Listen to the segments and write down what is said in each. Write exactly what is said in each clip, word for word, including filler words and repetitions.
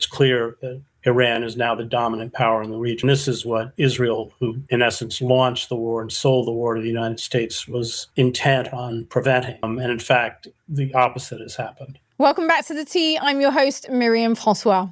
it's clear that Iran is now the dominant power in the region. This is what Israel, who in essence launched the war and sold the war to the United States, was intent on preventing. Um, and in fact, the opposite has happened. Welcome back to The Tea. I'm your host, Miriam Francois.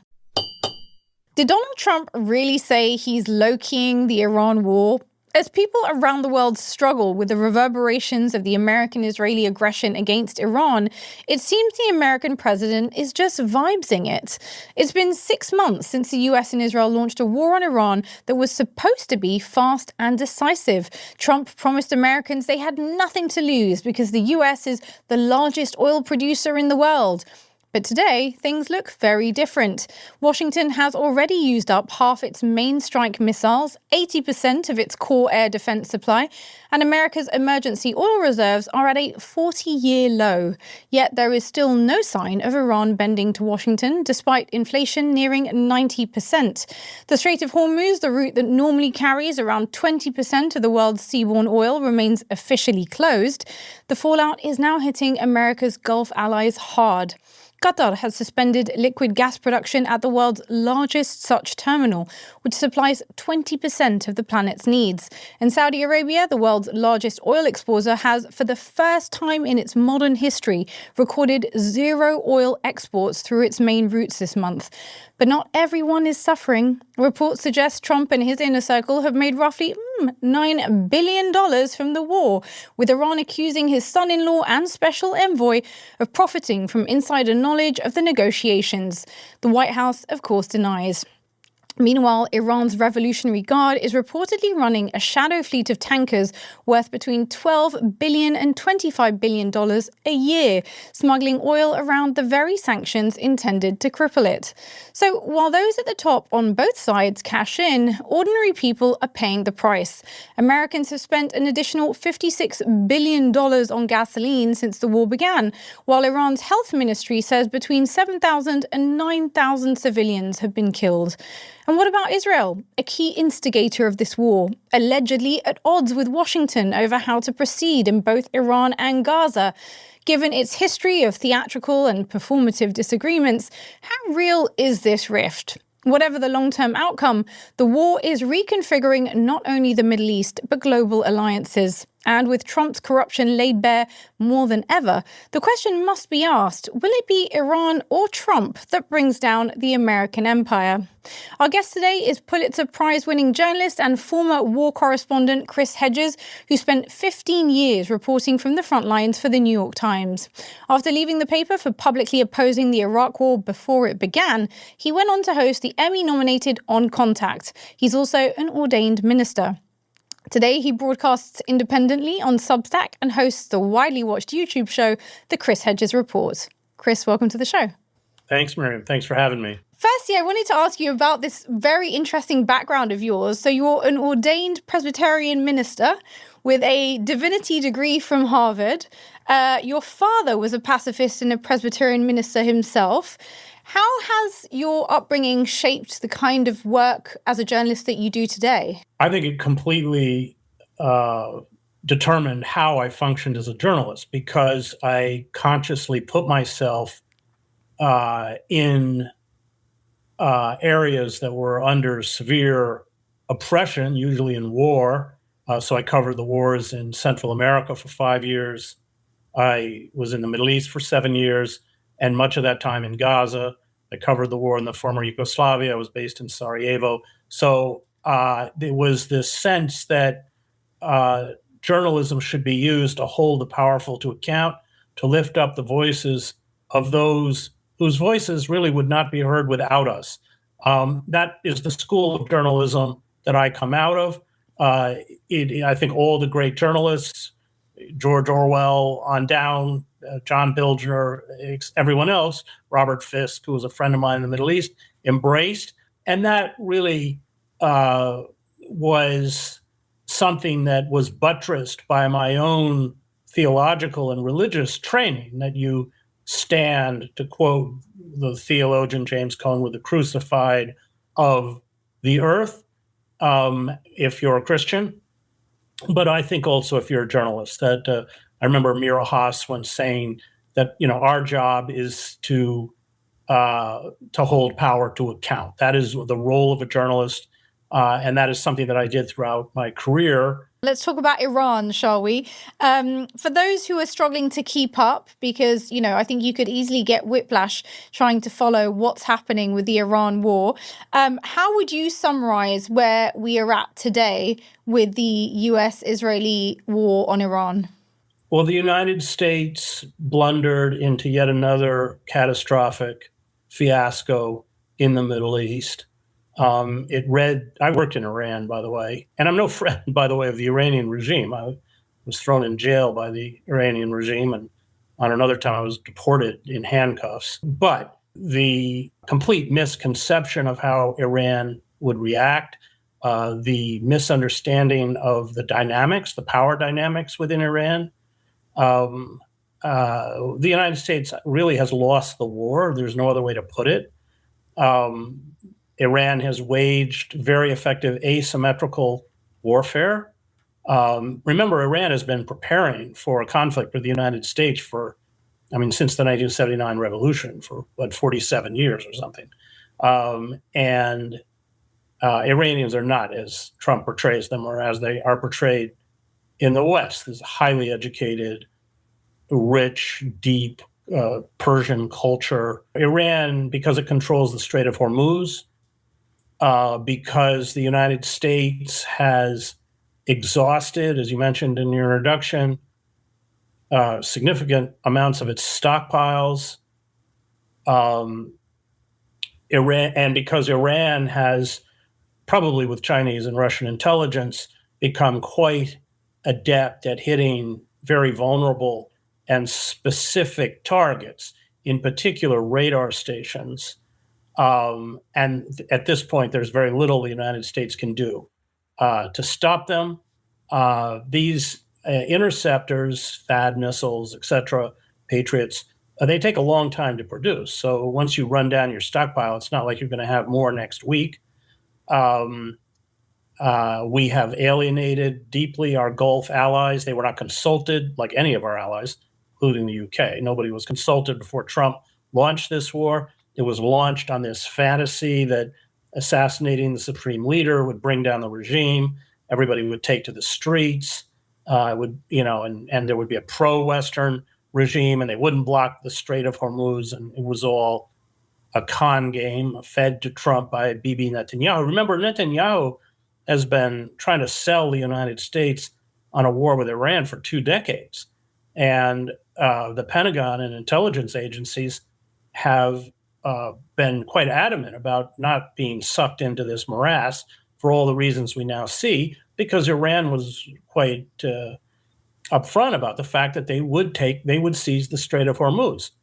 Did Donald Trump really say he's low-keying the Iran war? As people around the world struggle with the reverberations of the American-Israeli aggression against Iran, it seems the American president is just vibesing it. It's been six months since the U S and Israel launched a war on Iran that was supposed to be fast and decisive. Trump promised Americans they had nothing to lose because the U S is the largest oil producer in the world. But today, things look very different. Washington has already used up half its main strike missiles, eighty percent of its core air defense supply, and America's emergency oil reserves are at a forty-year low. Yet there is still no sign of Iran bending to Washington, despite inflation nearing ninety percent. The Strait of Hormuz, the route that normally carries around twenty percent of the world's seaborne oil, remains officially closed. The fallout is now hitting America's Gulf allies hard. Qatar has suspended liquid gas production at the world's largest such terminal, which supplies twenty percent of the planet's needs. And Saudi Arabia, the world's largest oil exporter, has, for the first time in its modern history, recorded zero oil exports through its main routes this month. But not everyone is suffering. Reports suggest Trump and his inner circle have made roughly mm, nine billion dollars from the war, with Iran accusing his son-in-law and special envoy of profiting from insider knowledge of the negotiations. The White House, of course, denies. Meanwhile, Iran's Revolutionary Guard is reportedly running a shadow fleet of tankers worth between twelve billion dollars and twenty-five billion dollars a year, smuggling oil around the very sanctions intended to cripple it. So while those at the top on both sides cash in, ordinary people are paying the price. Americans have spent an additional fifty-six billion dollars on gasoline since the war began, while Iran's health ministry says between seven thousand and nine thousand civilians have been killed. And what about Israel, a key instigator of this war, allegedly at odds with Washington over how to proceed in both Iran and Gaza? Given its history of theatrical and performative disagreements, how real is this rift? Whatever the long-term outcome, the war is reconfiguring not only the Middle East, but global alliances. And with Trump's corruption laid bare more than ever, the question must be asked, will it be Iran or Trump that brings down the American empire? Our guest today is Pulitzer Prize-winning journalist and former war correspondent Chris Hedges, who spent fifteen years reporting from the front lines for the New York Times. After leaving the paper for publicly opposing the Iraq War before it began, he went on to host the Emmy-nominated On Contact. He's also an ordained minister. Today, he broadcasts independently on Substack and hosts the widely watched YouTube show, The Chris Hedges Report. Chris, welcome to the show. Thanks, Miriam. Thanks for having me. Firstly, I wanted to ask you about this very interesting background of yours. So you're an ordained Presbyterian minister with a divinity degree from Harvard. Uh, your father was a pacifist and a Presbyterian minister himself. How has your upbringing shaped the kind of work as a journalist that you do today? I think it completely uh, determined how I functioned as a journalist, because I consciously put myself uh, in uh, areas that were under severe oppression, usually in war. Uh, so I covered the wars in Central America for five years. I was in the Middle East for seven years. And much of that time in Gaza. I covered the war in the former Yugoslavia. I was based in Sarajevo. So uh, there was this sense that uh, journalism should be used to hold the powerful to account, to lift up the voices of those whose voices really would not be heard without us. Um, that is the school of journalism that I come out of. Uh, it, I think all the great journalists, George Orwell on down, uh, John Bilger, everyone else, Robert Fisk, who was a friend of mine in the Middle East, embraced. And that really uh, was something that was buttressed by my own theological and religious training, that you stand, to quote the theologian James Cone, with the crucified of the earth, um, if you're a Christian. But I think also if you're a journalist, that uh, I remember Mira Haas once saying that, you know, our job is to uh, to hold power to account. That is the role of a journalist, uh, and that is something that I did throughout my career. Let's talk about Iran, shall we? Um, for those who are struggling to keep up, because, you know, I think you could easily get whiplash trying to follow what's happening with the Iran war. Um, how would you summarize where we are at today with the U S-Israeli war on Iran? Well, the United States blundered into yet another catastrophic fiasco in the Middle East. Um, it read, I worked in Iran, by the way, and I'm no friend, by the way, of the Iranian regime. I was thrown in jail by the Iranian regime, and on another time I was deported in handcuffs. But the complete misconception of how Iran would react, uh, the misunderstanding of the dynamics, the power dynamics within Iran, um, uh, the United States really has lost the war. There's no other way to put it. Um, Iran has waged very effective asymmetrical warfare. Um, remember, Iran has been preparing for a conflict with the United States for, I mean, since the nineteen seventy-nine revolution, for what, forty-seven years or something. Um, and uh, Iranians are not as Trump portrays them, or as they are portrayed in the West. This highly educated, rich, deep uh, Persian culture. Iran, because it controls the Strait of Hormuz, Uh, because the United States has exhausted, as you mentioned in your introduction, uh, significant amounts of its stockpiles. Um, Iran, and because Iran has, probably with Chinese and Russian intelligence, become quite adept at hitting very vulnerable and specific targets, in particular radar stations. Um, and th- at this point, there's very little the United States can do uh, to stop them. Uh, these uh, interceptors, THAAD missiles, et cetera, Patriots, uh, they take a long time to produce. So once you run down your stockpile, it's not like you're going to have more next week. Um, uh, we have alienated deeply our Gulf allies. They were not consulted, like any of our allies, including the U K. Nobody was consulted before Trump launched this war. It was launched on this fantasy that assassinating the supreme leader would bring down the regime. Everybody would take to the streets. Uh, would you know, and, and there would be a pro-Western regime, and they wouldn't block the Strait of Hormuz. And it was all a con game fed to Trump by Bibi Netanyahu. Remember, Netanyahu has been trying to sell the United States on a war with Iran for two decades, and uh, the Pentagon and intelligence agencies have Uh, been quite adamant about not being sucked into this morass for all the reasons we now see, because Iran was quite uh, upfront about the fact that they would take, they would seize the Strait of Hormuz,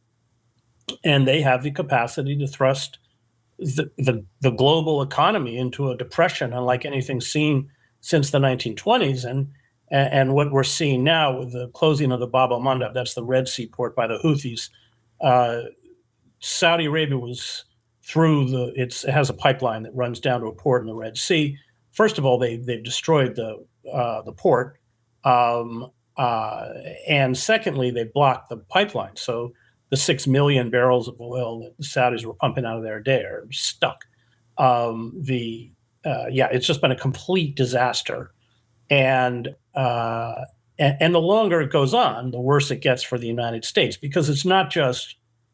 and they have the capacity to thrust the, the, the global economy into a depression unlike anything seen since the nineteen twenties. And and what we're seeing now with the closing of the Bab el-Mandab, that's the Red Sea port by the Houthis. Uh, Saudi Arabia was through the, it's, it has a pipeline that runs down to a port in the Red Sea. First of all, they, they've destroyed the, uh, the port. Um, uh, and secondly, they blocked the pipeline. So the six million barrels of oil that the Saudis were pumping out of there a day are stuck. Um, the, uh, yeah, it's just been a complete disaster. And, uh, and, and the longer it goes on, the worse it gets for the United States, because it's not just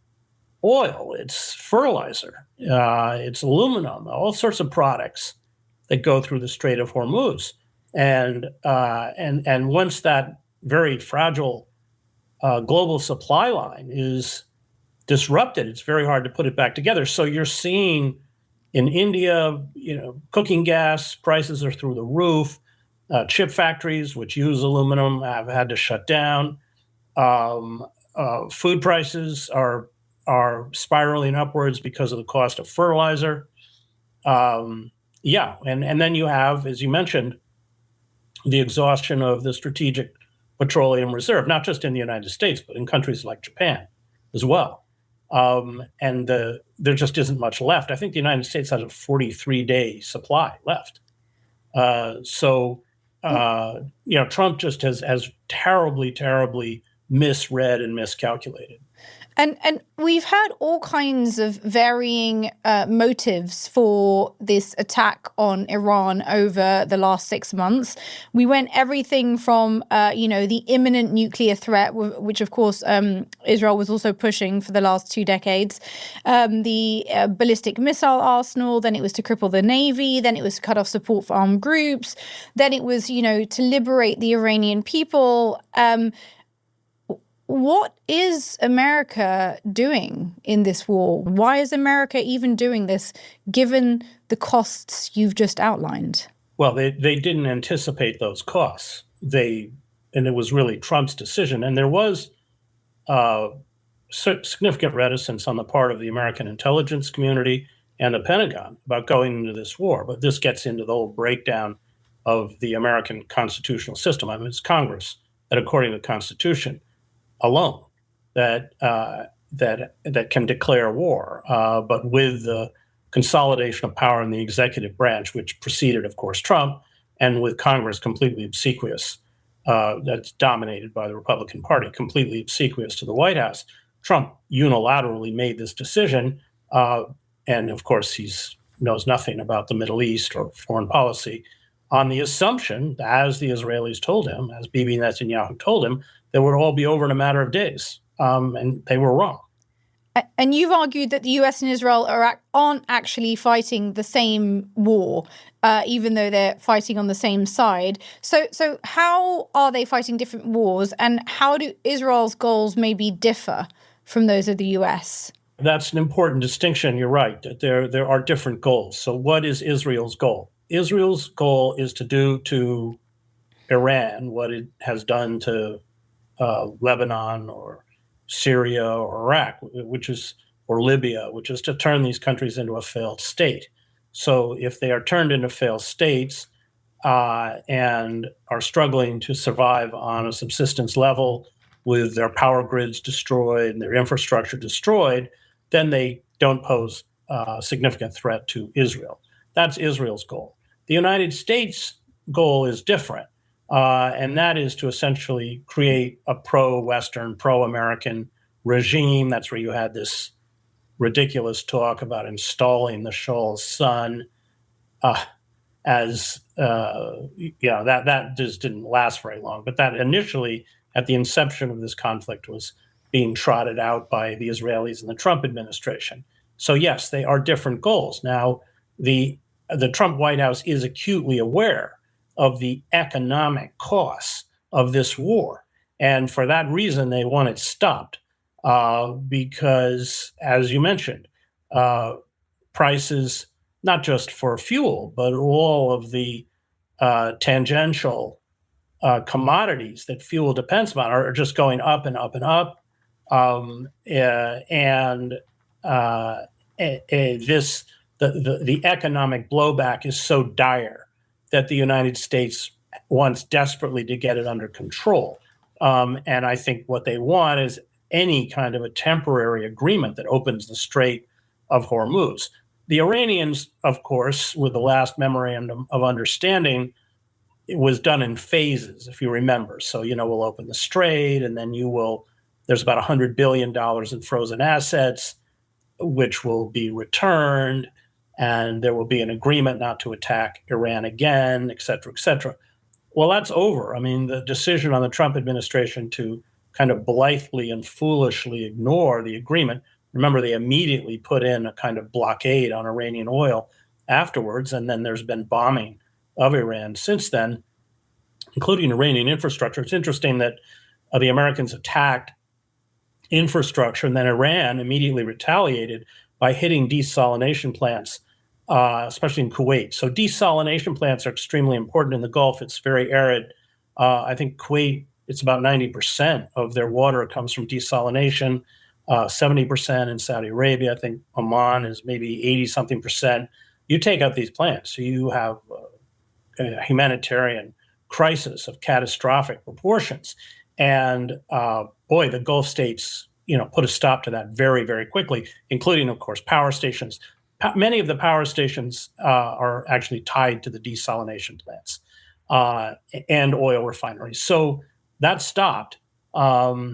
oil, it's fertilizer, uh, it's aluminum, all sorts of products that go through the Strait of Hormuz. And uh, and and once that very fragile uh, global supply line is disrupted, it's very hard to put it back together. So you're seeing in India, you know, cooking gas prices are through the roof. Uh, chip factories, which use aluminum, have had to shut down. Um, uh, food prices are are spiraling upwards because of the cost of fertilizer. Um, yeah, and, and then you have, as you mentioned, the exhaustion of the strategic petroleum reserve, not just in the United States, but in countries like Japan as well. Um, and the, there just isn't much left. I think the United States has a forty-three day supply left. Uh, so, uh, you know, Trump just has, has terribly, terribly misread and miscalculated. And and we've had all kinds of varying uh, motives for this attack on Iran over the last six months. We went everything from, uh, you know, the imminent nuclear threat, which, of course, um, Israel was also pushing for the last two decades, um, the uh, ballistic missile arsenal, then it was to cripple the Navy, then it was to cut off support for armed groups, then it was, you know, to liberate the Iranian people. Um What is America doing in this war? Why is America even doing this, given the costs you've just outlined? Well, they, they didn't anticipate those costs. They, and it was really Trump's decision. And there was uh, significant reticence on the part of the American intelligence community and the Pentagon about going into this war. But this gets into the whole breakdown of the American constitutional system. I mean, it's Congress that, according to the Constitution, alone that uh, that that can declare war, uh, but with the consolidation of power in the executive branch, which preceded, of course, Trump, and with Congress completely obsequious, uh, that's dominated by the Republican Party, completely obsequious to the White House. Trump unilaterally made this decision, uh, and of course, he knows nothing about the Middle East or foreign policy, on the assumption, as the Israelis told him, as Bibi Netanyahu told him, that would all be over in a matter of days. Um, and they were wrong. And you've argued that the U S and Israel are, aren't actually fighting the same war, uh, even though they're fighting on the same side. So, so how are they fighting different wars, and how do Israel's goals maybe differ from those of the U S? That's an important distinction. You're right. That there, there are different goals. So what is Israel's goal? Israel's goal is to do to Iran what it has done to uh, Lebanon or Syria or Iraq, which is, or Libya, which is to turn these countries into a failed state. So if they are turned into failed states uh, and are struggling to survive on a subsistence level with their power grids destroyed and their infrastructure destroyed, then they don't pose a significant threat to Israel. That's Israel's goal. The United States' goal is different, uh, and that is to essentially create a pro-Western, pro-American regime. That's where you had this ridiculous talk about installing the Shah's son uh, as, uh, you know, that, that just didn't last very long. But that initially, at the inception of this conflict, was being trotted out by the Israelis and the Trump administration. So yes, they are different goals. Now, the the Trump White House is acutely aware of the economic costs of this war. And for that reason, they want it stopped uh, because, as you mentioned, uh, prices, not just for fuel, but all of the uh, tangential uh, commodities that fuel depends on are just going up and up and up. Um, uh, and uh, uh, this the, the the economic blowback is so dire that the United States wants desperately to get it under control. Um, and I think what they want is any kind of a temporary agreement that opens the Strait of Hormuz. The Iranians, of course, with the last memorandum of understanding, it was done in phases, if you remember. So, you know, we'll open the strait, and then you will, there's about one hundred billion dollars in frozen assets, which will be returned, and there will be an agreement not to attack Iran again, et cetera, et cetera. Well, that's over. I mean, the decision on the Trump administration to kind of blithely and foolishly ignore the agreement. Remember, they immediately put in a kind of blockade on Iranian oil afterwards, and then there's been bombing of Iran since then, including Iranian infrastructure. It's interesting that uh, the Americans attacked infrastructure, and then Iran immediately retaliated by hitting desalination plants, uh, especially in Kuwait. So desalination plants are extremely important in the Gulf. It's very arid. Uh, I think Kuwait, it's about ninety percent of their water comes from desalination, uh, seventy percent in Saudi Arabia. I think Oman is maybe eighty something percent. You take out these plants, so you have uh, a humanitarian crisis of catastrophic proportions. And uh, boy, the Gulf states, you know, put a stop to that very, very quickly, including, of course, power stations. Pa- many of the power stations uh, are actually tied to the desalination plants uh, and oil refineries. So that stopped. Um,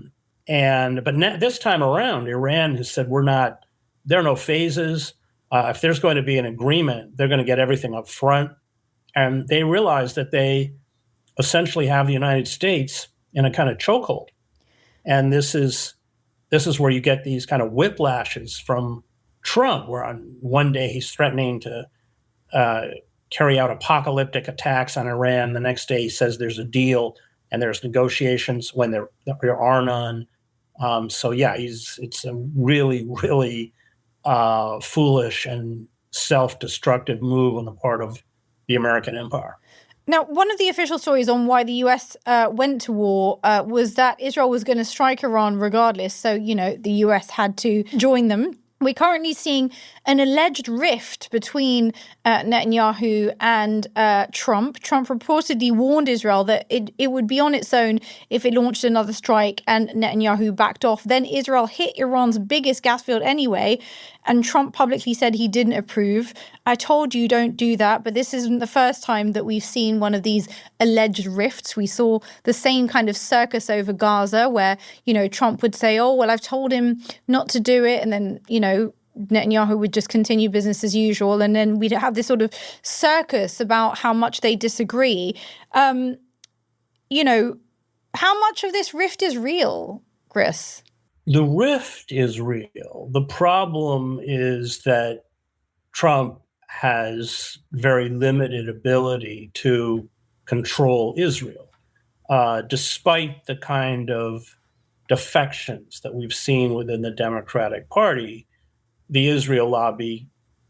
And but ne- this time around, Iran has said we're not. There are no phases. Uh, if there's going to be an agreement, they're going to get everything up front. And they realize that they essentially have the United States in a kind of chokehold. And this is this is where you get these kind of whiplashes from Trump, where on one day he's threatening to uh, carry out apocalyptic attacks on Iran. The next day he says there's a deal and there's negotiations when there, there are none. Um, so yeah, he's it's a really, really uh, foolish and self-destructive move on the part of the American empire. Now, one of the official stories on why the U S uh, went to war uh, was that Israel was going to strike Iran regardless. So, you know, the U S had to join them. We're currently seeing an alleged rift between uh, Netanyahu and uh, Trump. Trump reportedly warned Israel that it, it would be on its own if it launched another strike, and Netanyahu backed off. Then Israel hit Iran's biggest gas field anyway, and Trump publicly said he didn't approve. I told you don't do that, but this isn't the first time that we've seen one of these alleged rifts. We saw the same kind of circus over Gaza where, you know, Trump would say, oh, well, I've told him not to do it. And then, you know, Netanyahu would just continue business as usual. And then we'd have this sort of circus about how much they disagree. Um, you know, how much of this rift is real, Chris? The rift is real. The problem is that Trump has very limited ability to control Israel, uh, despite the kind of defections that we've seen within the Democratic Party. The Israel lobby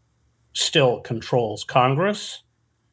still controls Congress.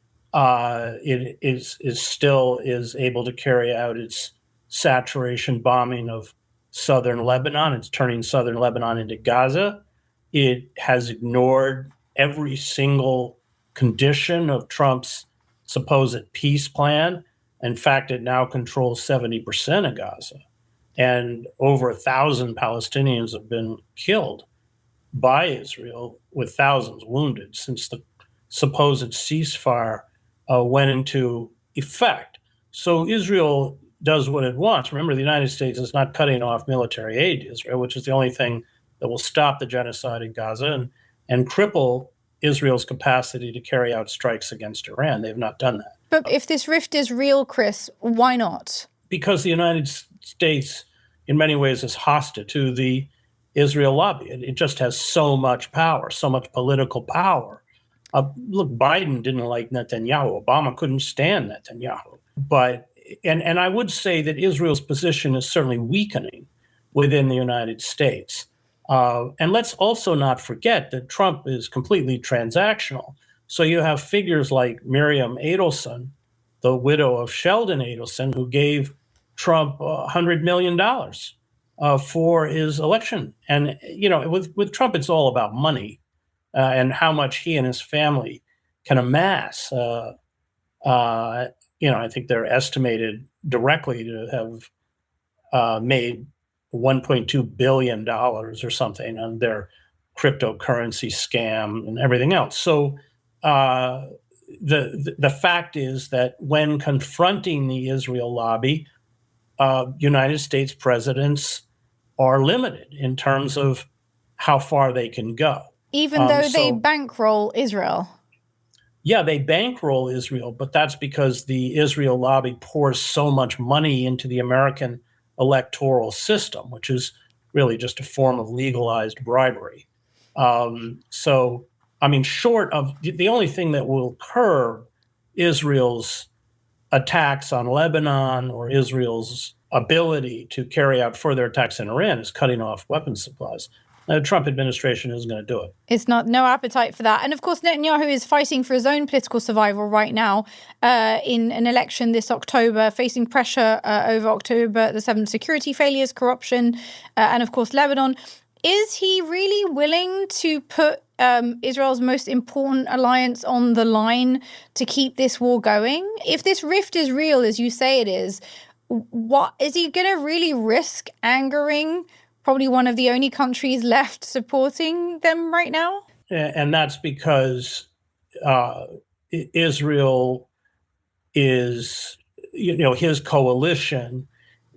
Uh, it is, is still is able to carry out its saturation bombing of southern Lebanon. It's turning southern Lebanon into Gaza. It has ignored every single condition of Trump's supposed peace plan. In fact, it now controls seventy percent of Gaza. And over a thousand Palestinians have been killed by Israel, with thousands wounded since the supposed ceasefire uh, went into effect. So Israel does what it wants. Remember, the United States is not cutting off military aid to Israel, which is the only thing that will stop the genocide in Gaza and, and cripple Israel's capacity to carry out strikes against Iran. They've not done that. But if this rift is real, Chris, why not? Because the United States, in many ways, is hostile to the Israel lobby. It, it just has so much power, so much political power. Uh, look, Biden didn't like Netanyahu. Obama couldn't stand Netanyahu. But and and I would say that Israel's position is certainly weakening within the United States. Uh, and let's also not forget that Trump is completely transactional. So you have figures like Miriam Adelson, the widow of Sheldon Adelson, who gave Trump one hundred million dollars uh, for his election. And, you know, with, with Trump, it's all about money uh, and how much he and his family can amass. Uh, uh, you know, I think they're estimated directly to have uh, made one point two billion dollars or something on their cryptocurrency scam and everything else. So uh, the, the fact is that when confronting the Israel lobby, uh, United States presidents are limited in terms of how far they can go. Even though um, so, they bankroll Israel. Yeah, they bankroll Israel, but that's because the Israel lobby pours so much money into the American electoral system, which is really just a form of legalized bribery. Um, so, I mean, short of the only thing that will curb Israel's attacks on Lebanon or Israel's ability to carry out further attacks in Iran is cutting off weapons supplies. The Trump administration isn't going to do it. It's not no appetite for that. And of course, Netanyahu is fighting for his own political survival right now uh, in an election this October, facing pressure uh, over October the seventh, security failures, corruption, uh, and of course, Lebanon. Is he really willing to put um, Israel's most important alliance on the line to keep this war going? If this rift is real, as you say it is, what is he going to really risk angering probably one of the only countries left supporting them right now? And that's because uh, Israel is, you know, his coalition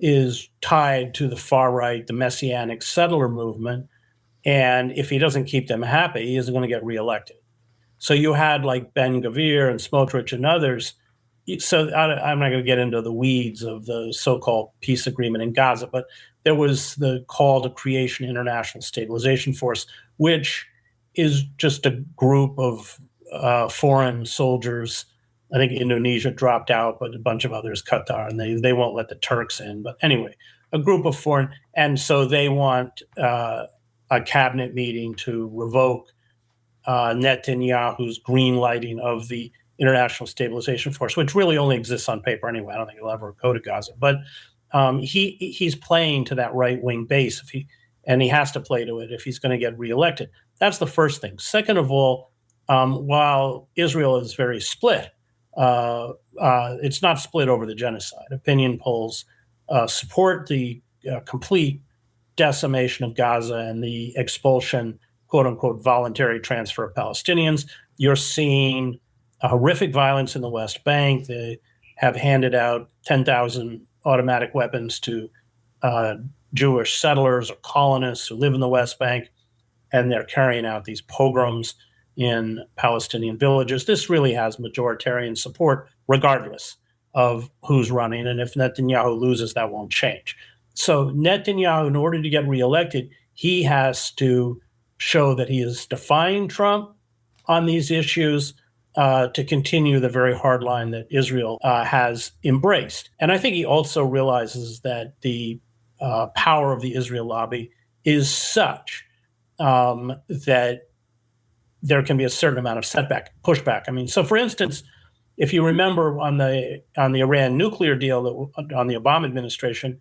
is tied to the far right, the Messianic settler movement. And if he doesn't keep them happy, he isn't going to get reelected. So you had like Ben Gvir and Smotrich and others. So I, I'm not going to get into the weeds of the so-called peace agreement in Gaza, but there was the call to creation international stabilization force, which is just a group of uh, foreign soldiers. I think Indonesia dropped out, but a bunch of others, Qatar, and they, they won't let the Turks in. But anyway, a group of foreign, and so they want uh, a cabinet meeting to revoke uh, Netanyahu's green lighting of the International Stabilization Force, which really only exists on paper anyway. I don't think it'll ever go to Gaza. But um, he he's playing to that right-wing base, if he and he has to play to it if he's going to get reelected. That's the first thing. Second of all, um, while Israel is very split, uh, uh, it's not split over the genocide. Opinion polls uh, support the uh, complete decimation of Gaza and the expulsion, quote unquote, voluntary transfer of Palestinians. You're seeing a horrific violence in the West Bank. They have handed out ten thousand automatic weapons to uh, Jewish settlers or colonists who live in the West Bank, and they're carrying out these pogroms in Palestinian villages. This really has majoritarian support, regardless of who's running. And if Netanyahu loses, that won't change. So Netanyahu, in order to get reelected, he has to show that he is defying Trump on these issues uh, to continue the very hard line that Israel uh, has embraced. And I think he also realizes that the uh, power of the Israel lobby is such um, that there can be a certain amount of setback, pushback. I mean, so for instance, if you remember on the on the Iran nuclear deal that, on the Obama administration,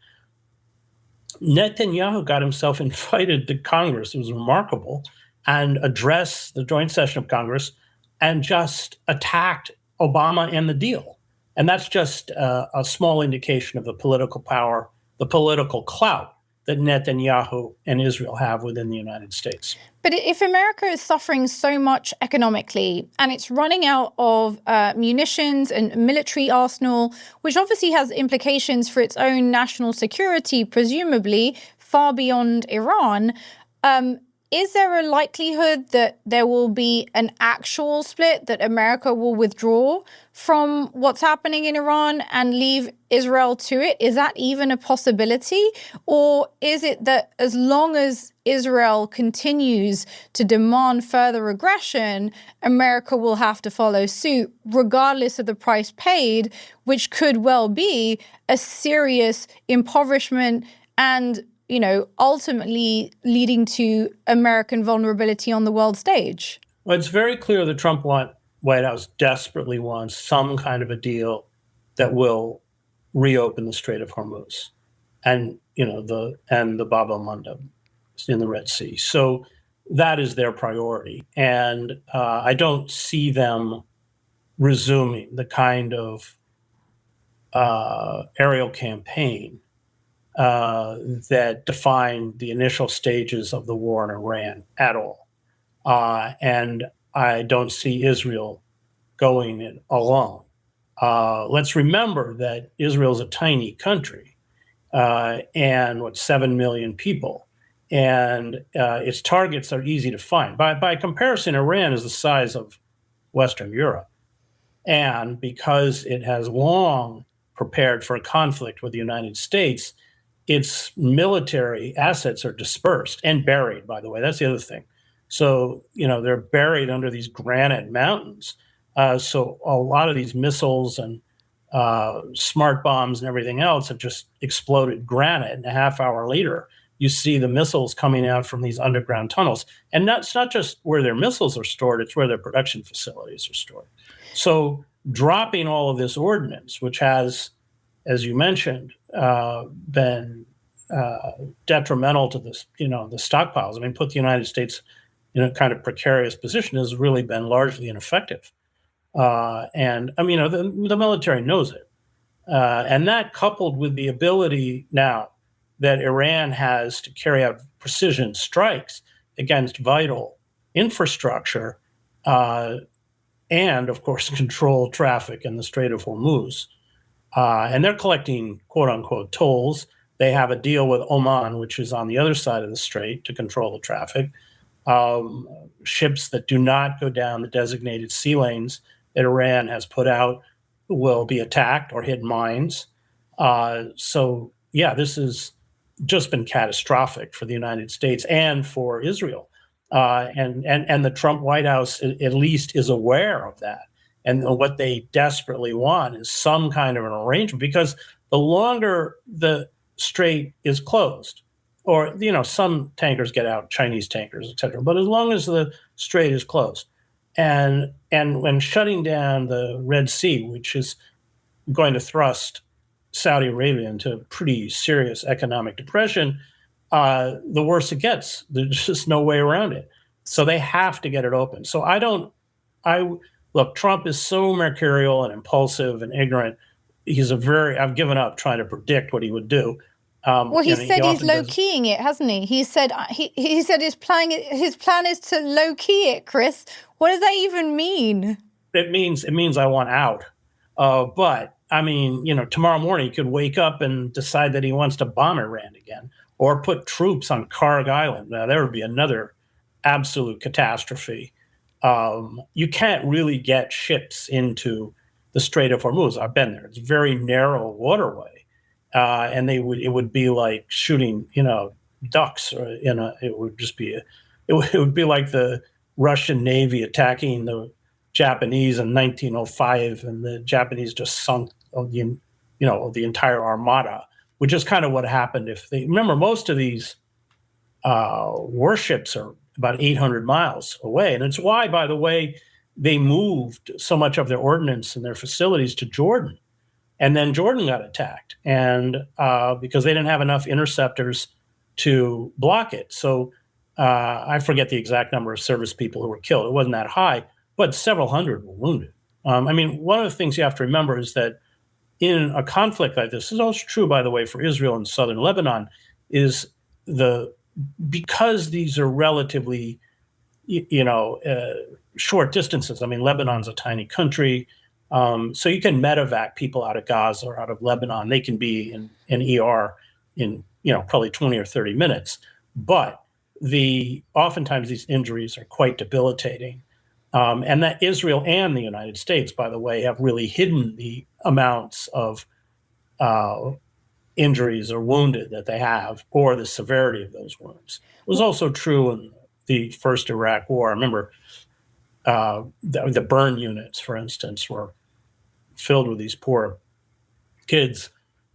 Netanyahu got himself invited to Congress. It was remarkable, and addressed the joint session of Congress and just attacked Obama and the deal. And that's just uh, a small indication of the political power, the political clout that Netanyahu and Israel have within the United States. But if America is suffering so much economically and it's running out of uh, munitions and military arsenal, which obviously has implications for its own national security, presumably far beyond Iran, um, is there a likelihood that there will be an actual split, that America will withdraw from what's happening in Iran and leave Israel to it? Is that even a possibility? Or is it that as long as Israel continues to demand further aggression, America will have to follow suit, regardless of the price paid, which could well be a serious impoverishment and, you know, ultimately leading to American vulnerability on the world stage? Well, it's very clear the Trump White House desperately wants some kind of a deal that will reopen the Strait of Hormuz and, you know, the and the Bab el-Mandeb in the Red Sea. So that is their priority. And uh, I don't see them resuming the kind of uh, aerial campaign uh, that defined the initial stages of the war in Iran at all. Uh, and I don't see Israel going it alone. Uh, let's remember that Israel is a tiny country uh, and what, seven million people. And uh, its targets are easy to find. By, by comparison, Iran is the size of Western Europe. And because it has long prepared for a conflict with the United States, its military assets are dispersed and buried, by the way. That's the other thing. So, you know, they're buried under these granite mountains. Uh, so a lot of these missiles and uh, smart bombs and everything else have just exploded granite. And a half hour later, you see the missiles coming out from these underground tunnels. And not, it's not just where their missiles are stored, it's where their production facilities are stored. So dropping all of this ordnance, which has, as you mentioned, uh, been uh, detrimental to this, you know, the stockpiles. I mean, put the United States in a kind of precarious position, has really been largely ineffective. Uh, and I mean, you know, the, the military knows it. Uh, and that coupled with the ability now that Iran has to carry out precision strikes against vital infrastructure uh, and, of course, control traffic in the Strait of Hormuz, Uh, and they're collecting quote unquote tolls. They have a deal with Oman, which is on the other side of the strait, to control the traffic. Um, ships that do not go down the designated sea lanes that Iran has put out will be attacked or hit mines. Uh, so, yeah, this has just been catastrophic for the United States and for Israel. Uh, and, and, and the Trump White House, at least, is aware of that. And what they desperately want is some kind of an arrangement, because the longer the strait is closed, or, you know, some tankers get out, Chinese tankers, et cetera, but as long as the strait is closed, and and when shutting down the Red Sea, which is going to thrust Saudi Arabia into pretty serious economic depression, uh, the worse it gets. There's just no way around it. So they have to get it open. So I don't, I, look, Trump is so mercurial and impulsive and ignorant. He's a very, I've given up trying to predict what he would do. Um, well, he and said he he's low keying it, hasn't he? He said he he said his plan his plan is to low key it. Chris, what does that even mean? It means it means I want out. Uh, but I mean, you know, tomorrow morning he could wake up and decide that he wants to bomb Iran again, or put troops on Karg Island. Now there would be another absolute catastrophe. Um, you can't really get ships into the Strait of Hormuz. I've been there. It's a very narrow waterway. Uh, and they would, it would be like shooting, you know, ducks, or in a, it would just be, a, it, would, it would be like the Russian Navy attacking the Japanese in nineteen oh five, and the Japanese just sunk, the, you know, the entire armada, which is kind of what happened. If they remember, most of these uh, warships are about eight hundred miles away, and it's why, by the way, they moved so much of their ordnance and their facilities to Jordan. And then Jordan got attacked, and uh, because they didn't have enough interceptors to block it. So uh, I forget the exact number of service people who were killed. It wasn't that high, but several hundred were wounded. Um, I mean, one of the things you have to remember is that in a conflict like this, this is also true, by the way, for Israel and southern Lebanon, is the because these are relatively, you, you know, uh, short distances. I mean, Lebanon's a tiny country. Um, so you can medevac people out of Gaza or out of Lebanon. They can be in an E R in, you know, probably twenty or thirty minutes. But the oftentimes these injuries are quite debilitating. Um, and that Israel and the United States, by the way, have really hidden the amounts of uh, injuries or wounded that they have, or the severity of those wounds. It was also true in the first Iraq War. I remember uh, the, the burn units, for instance, were filled with these poor kids,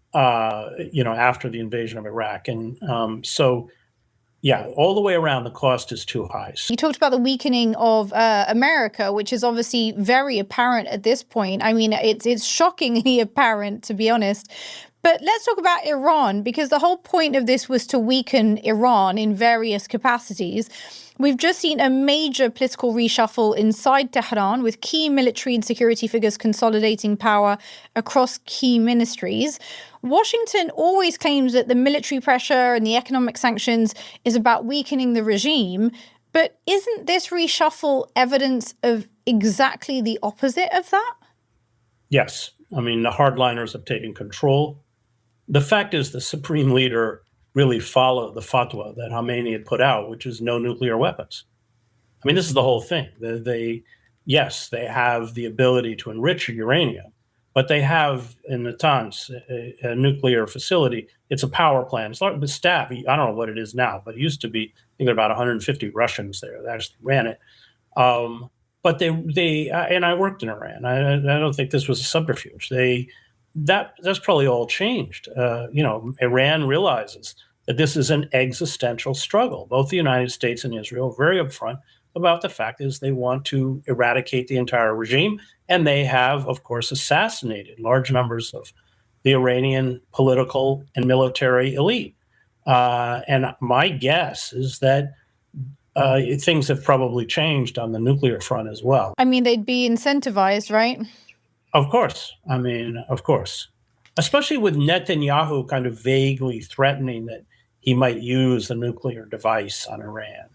uh, you know, after the invasion of Iraq. And um, so, yeah, all the way around, the cost is too high. You talked about the weakening of uh, America, which is obviously very apparent at this point. I mean, it's it's shockingly apparent, to be honest. But let's talk about Iran, because the whole point of this was to weaken Iran in various capacities. We've just seen a major political reshuffle inside Tehran, with key military and security figures consolidating power across key ministries. Washington always claims that the military pressure and the economic sanctions is about weakening the regime. But isn't this reshuffle evidence of exactly the opposite of that? Yes. I mean, the hardliners have taken control. The fact is, the supreme leader really followed the fatwa that Khamenei had put out, which is no nuclear weapons. I mean, this is the whole thing. They, they yes, they have the ability to enrich uranium, but they have in Natanz a, a nuclear facility. It's a power plant. It's like the staff. I don't know what it is now, but it used to be, I think there are about one hundred fifty Russians there that actually ran it. Um, but they, they, and I worked in Iran. I, I don't think this was a subterfuge. They, that that's probably all changed. Uh, you know, Iran realizes that this is an existential struggle. Both the United States and Israel are very upfront about the fact is they want to eradicate the entire regime, and they have, of course, assassinated large numbers of the Iranian political and military elite. Uh, and my guess is that uh, things have probably changed on the nuclear front as well. I mean, they'd be incentivized, right? Of course. I mean, of course. Especially with Netanyahu kind of vaguely threatening that he might use the nuclear device on Iran.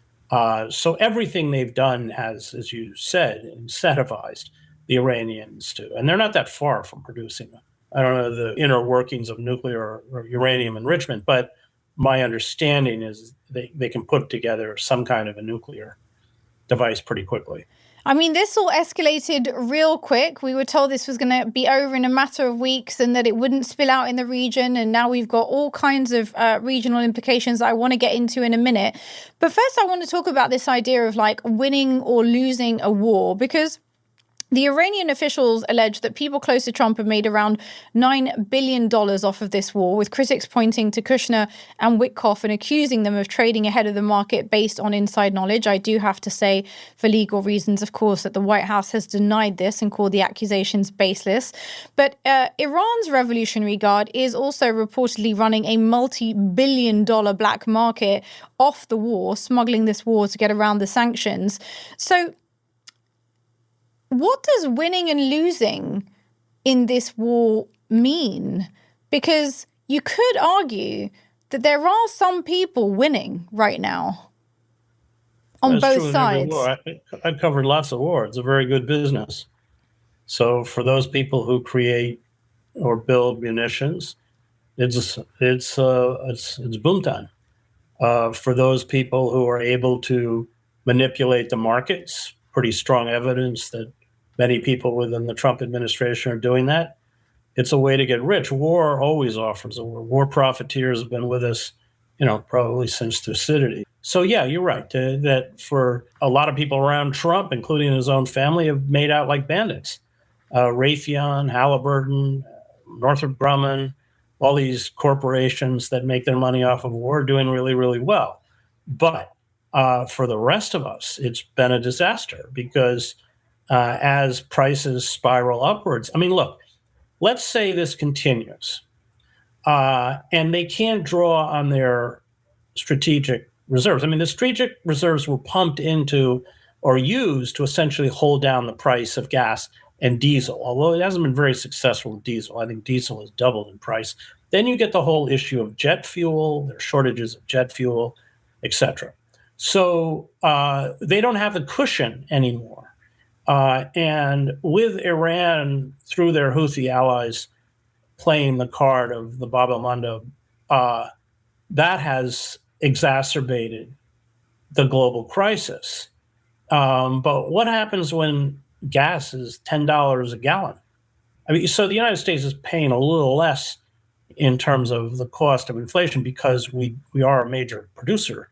Uh, so everything they've done has, as you said, incentivized the Iranians to, and they're not that far from producing I don't know the inner workings of nuclear or uranium enrichment, but my understanding is they, they can put together some kind of a nuclear device pretty quickly. I mean, this all escalated real quick. We were told this was going to be over in a matter of weeks and that it wouldn't spill out in the region. And now we've got all kinds of uh, regional implications that I want to get into in a minute. But first, I want to talk about this idea of like winning or losing a war, because the Iranian officials allege that people close to Trump have made around nine billion dollars off of this war, with critics pointing to Kushner and Witkoff and accusing them of trading ahead of the market based on inside knowledge. I do have to say, for legal reasons, of course, that the White House has denied this and called the accusations baseless. But uh, Iran's Revolutionary Guard is also reportedly running a multi-billion dollar black market off the war, smuggling this war to get around the sanctions. So what does winning and losing in this war mean? Because you could argue that there are some people winning right now on That's both sides. I, I've covered lots of wars. It's a very good business. So for those people who create or build munitions, it's it's uh, it's, it's boom time. Uh, for those people who are able to manipulate the markets, pretty strong evidence that many people within the Trump administration are doing that. It's a way to get rich. War always offers a war. War profiteers have been with us, you know, probably since Thucydides. So yeah, you're right uh, that for a lot of people around Trump, including his own family, have made out like bandits. Uh, Raytheon, Halliburton, Northrop Grumman, all these corporations that make their money off of war are doing really, really well. But uh, for the rest of us, it's been a disaster because Uh, as prices spiral upwards. I mean, look, let's say this continues uh, and they can't draw on their strategic reserves. I mean, the strategic reserves were pumped into or used to essentially hold down the price of gas and diesel, although it hasn't been very successful with diesel. I think diesel has doubled in price. Then you get the whole issue of jet fuel, there are shortages of jet fuel, et cetera. So uh, they don't have the cushion anymore. Uh, and with Iran, through their Houthi allies, playing the card of the Bab el-Mandeb, uh, that has exacerbated the global crisis. Um, but what happens when gas is ten dollars a gallon? I mean, so the United States is paying a little less in terms of the cost of inflation because we, we are a major producer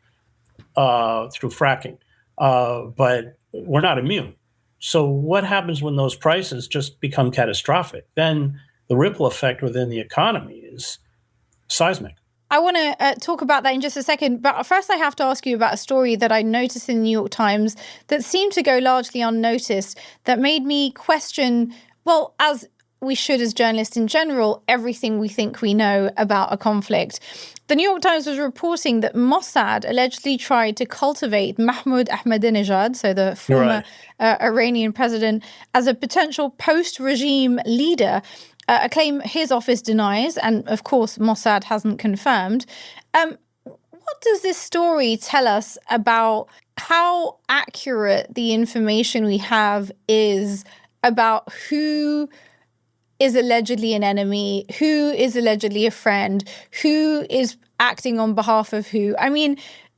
uh, through fracking, uh, but we're not immune. So what happens when those prices just become catastrophic? Then the ripple effect within the economy is seismic. I want to uh, talk about that in just a second. But first, I have to ask you about a story that I noticed in the New York Times that seemed to go largely unnoticed, that made me question, well, as we should as journalists in general, everything we think we know about a conflict. The New York Times was reporting that Mossad allegedly tried to cultivate Mahmoud Ahmadinejad, so the former right. uh, Iranian president, as a potential post-regime leader, uh, a claim his office denies, and of course Mossad hasn't confirmed. Um, what does this story tell us about how accurate the information we have is about who is allegedly an enemy, who is allegedly a friend, who is acting on behalf of who? I mean,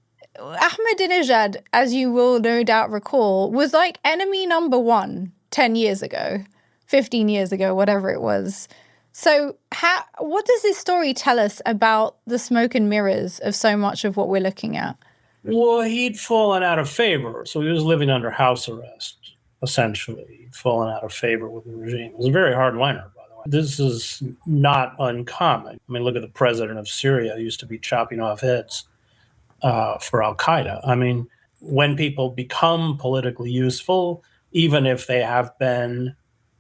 Ahmadinejad, as you will no doubt recall, was like enemy number one ten years ago, fifteen years ago, whatever it was. So how, what does this story tell us about the smoke and mirrors of so much of what we're looking at? Well, he'd fallen out of favor. So he was living under house arrest, essentially. He'd fallen out of favor with the regime. He was a very hardliner. This is not uncommon. I mean, look at the president of Syria, who used to be chopping off heads uh, for Al-Qaeda. I mean, when people become politically useful, even if they have been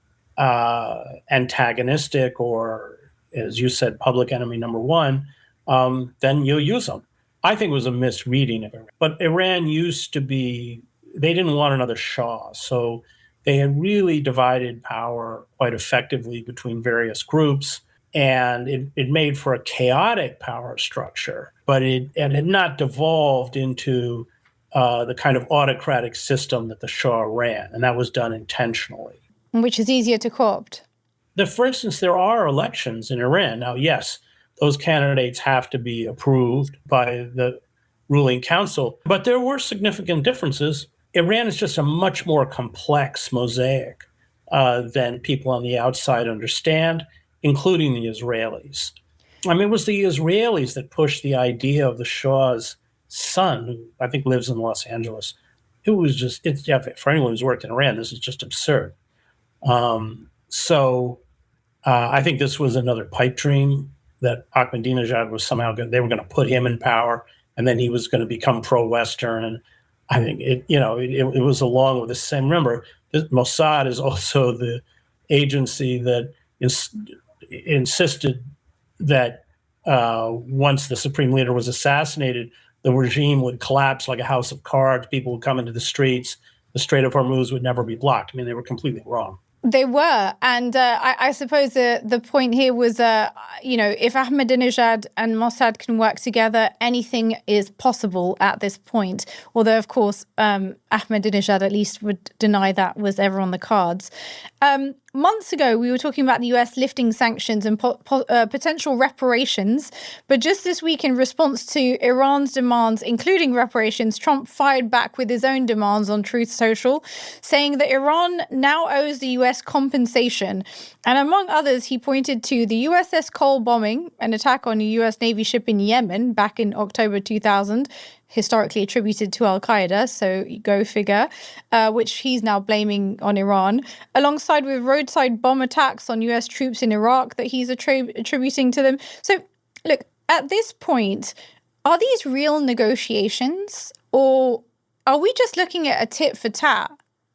uh, antagonistic or, as you said, public enemy number one, um, then you'll use them. I think it was a misreading of Iran. But Iran used to be, they didn't want another Shah. So they had really divided power quite effectively between various groups, and it, it made for a chaotic power structure, but it, it had not devolved into uh, the kind of autocratic system that the Shah ran, and that was done intentionally. Which is easier to co-opt. that, for instance, there are elections in Iran. Now, yes, those candidates have to be approved by the ruling council, but there were significant differences. Iran is just a much more complex mosaic uh, than people on the outside understand, including the Israelis. I mean, it was the Israelis that pushed the idea of the Shah's son, who I think lives in Los Angeles. It was just, it's, yeah, for anyone who's worked in Iran, this is just absurd. Um, so uh, I think this was another pipe dream that Ahmadinejad was somehow going, they were going to put him in power, and then he was going to become pro-Western. And I think it, you know, it, it was along with the same. Remember, this, Mossad is also the agency that ins- insisted that uh, once the supreme leader was assassinated, the regime would collapse like a house of cards. People would come into the streets. The Strait of Hormuz would never be blocked. I mean, they were completely wrong. They were. And uh, I, I suppose the, the point here was, uh, you know, if Ahmadinejad and Mossad can work together, anything is possible at this point. Although, of course, um, Ahmadinejad at least would deny that was ever on the cards. Um, months ago, we were talking about the U S lifting sanctions and po- po- uh, potential reparations. But just this week, in response to Iran's demands, including reparations, Trump fired back with his own demands on Truth Social, saying that Iran now owes the U S compensation. And among others, he pointed to the U S S Cole bombing, an attack on a U S Navy ship in Yemen back in October two thousand, historically attributed to Al-Qaeda, so go figure, uh, which he's now blaming on Iran, alongside with roadside bomb attacks on U S troops in Iraq that he's attrib- attributing to them. So, look, at this point, are these real negotiations, or are we just looking at a tit for tat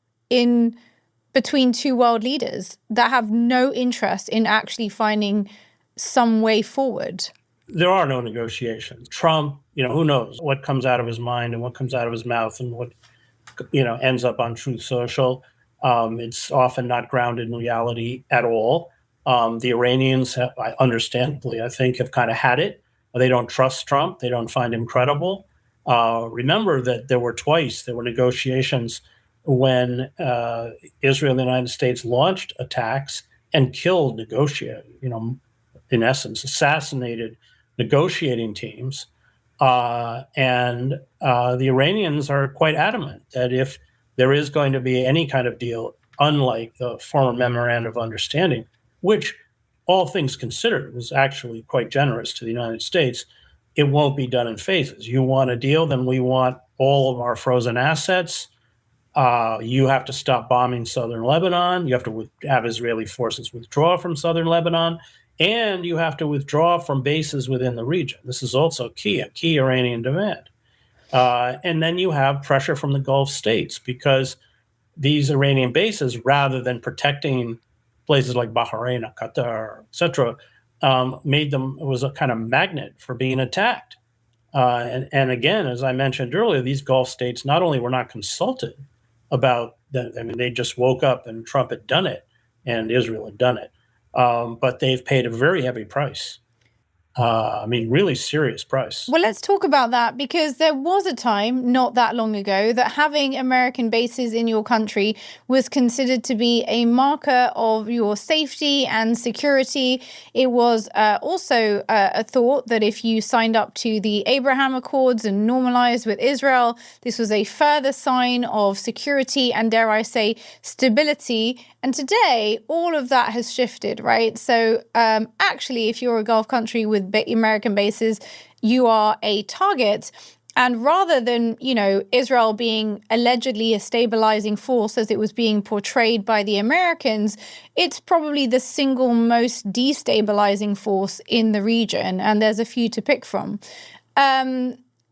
in between two world leaders that have no interest in actually finding some way forward? There are no negotiations. Trump, you know, who knows what comes out of his mind and what comes out of his mouth and what, you know, ends up on Truth Social. Um, it's often not grounded in reality at all. Um, the Iranians, have, understandably, I think, have kind of had it. They don't trust Trump. They don't find him credible. Uh, remember that there were twice, there were negotiations when uh, Israel and the United States launched attacks and killed negotiate, you know, in essence, assassinated negotiating teams. Uh, and uh, the Iranians are quite adamant that if there is going to be any kind of deal, unlike the former memorandum of understanding, which all things considered was actually quite generous to the United States, it won't be done in phases. You want a deal, then we want all of our frozen assets. Uh, you have to stop bombing southern Lebanon. You have to with- have Israeli forces withdraw from southern Lebanon. And you have to withdraw from bases within the region. This is also key, a key Iranian demand. Uh, and then you have pressure from the Gulf states because these Iranian bases, rather than protecting places like Bahrain, Qatar, et cetera, um, made them, it was a kind of magnet for being attacked. Uh, and, and again, as I mentioned earlier, these Gulf states not only were not consulted about that, I mean, they just woke up and Trump had done it and Israel had done it. Um, but they've paid a very heavy price. Uh, I mean, really serious price. Well, let's talk about that, because there was a time not that long ago that having American bases in your country was considered to be a marker of your safety and security. It was uh, also uh, a thought that if you signed up to the Abraham Accords and normalized with Israel, this was a further sign of security and, dare I say, stability. And today, all of that has shifted, right? So um, actually, if you're a Gulf country with American bases, you are a target. And rather than, you know, Israel being allegedly a stabilizing force as it was being portrayed by the Americans, it's probably the single most destabilizing force in the region. And there's a few to pick from. Um,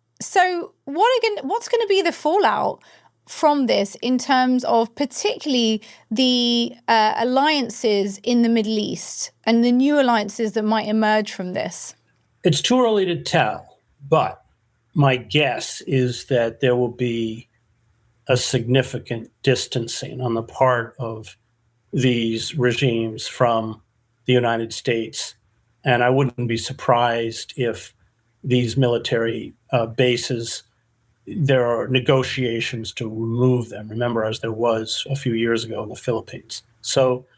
so what are gonna, what's going to be the fallout from this in terms of particularly the uh, alliances in the Middle East and the new alliances that might emerge from this? It's too early to tell, but my guess is that there will be a significant distancing on the part of these regimes from the United States. And I wouldn't be surprised if these military uh, bases, there are negotiations to remove them. Remember, as there was a few years ago in the Philippines. So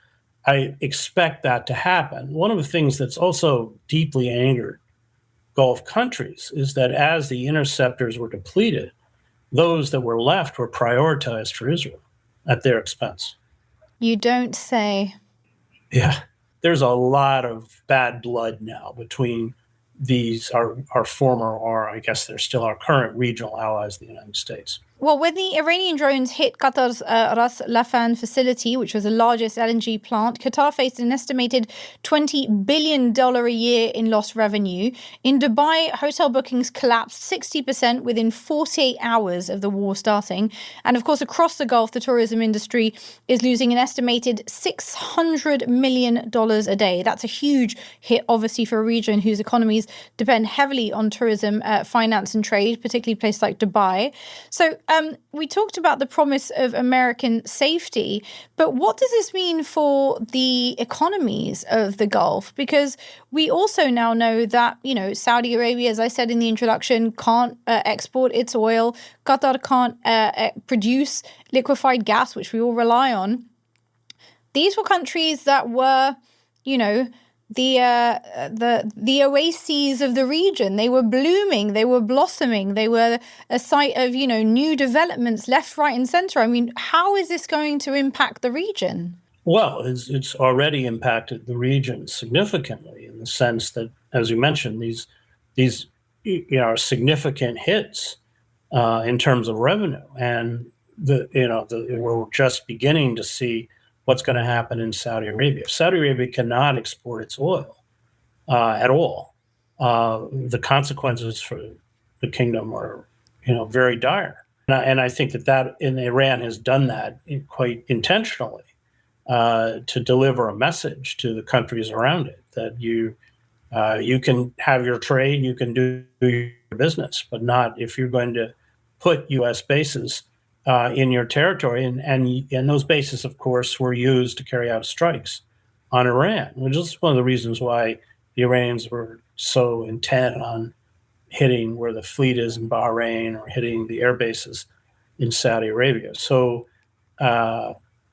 I expect that to happen. One of the things that's also deeply angered Gulf countries is that as the interceptors were depleted, those that were left were prioritized for Israel at their expense. You don't say. Yeah, there's a lot of bad blood now between these, our, our former, or I guess they're still our current regional allies, the United States. Well, when the Iranian drones hit Qatar's uh, Ras Laffan facility, which was the largest L N G plant, Qatar faced an estimated twenty billion dollars a year in lost revenue. In Dubai, hotel bookings collapsed sixty percent within forty-eight hours of the war starting. And of course, across the Gulf, the tourism industry is losing an estimated six hundred million dollars a day. That's a huge hit, obviously, for a region whose economies depend heavily on tourism, uh, finance and trade, particularly places like Dubai. So Um, we talked about the promise of American safety, but what does this mean for the economies of the Gulf? Because we also now know that, you know, Saudi Arabia, as I said in the introduction, can't uh, export its oil. Qatar can't uh, produce liquefied gas, which we all rely on. These were countries that were, you know, the uh, the the oases of the region. They were blooming, they were blossoming, they were a site of, you know, new developments left, right, and center. I mean, how is this going to impact the region? Well, it's, it's already impacted the region significantly in the sense that, as you mentioned, these these you know are significant hits uh, in terms of revenue, and the you know the, we're just beginning to see what's going to happen in Saudi Arabia. Saudi Arabia cannot export its oil uh, at all. Uh, the consequences for the kingdom are, you know, very dire. And I, and I think that that in Iran has done that quite intentionally uh, to deliver a message to the countries around it that you uh, you can have your trade, you can do your business, but not if you're going to put U S bases Uh, in your territory, and, and and those bases, of course, were used to carry out strikes on Iran, which is one of the reasons why the Iranians were so intent on hitting where the fleet is in Bahrain or hitting the air bases in Saudi Arabia. So, uh,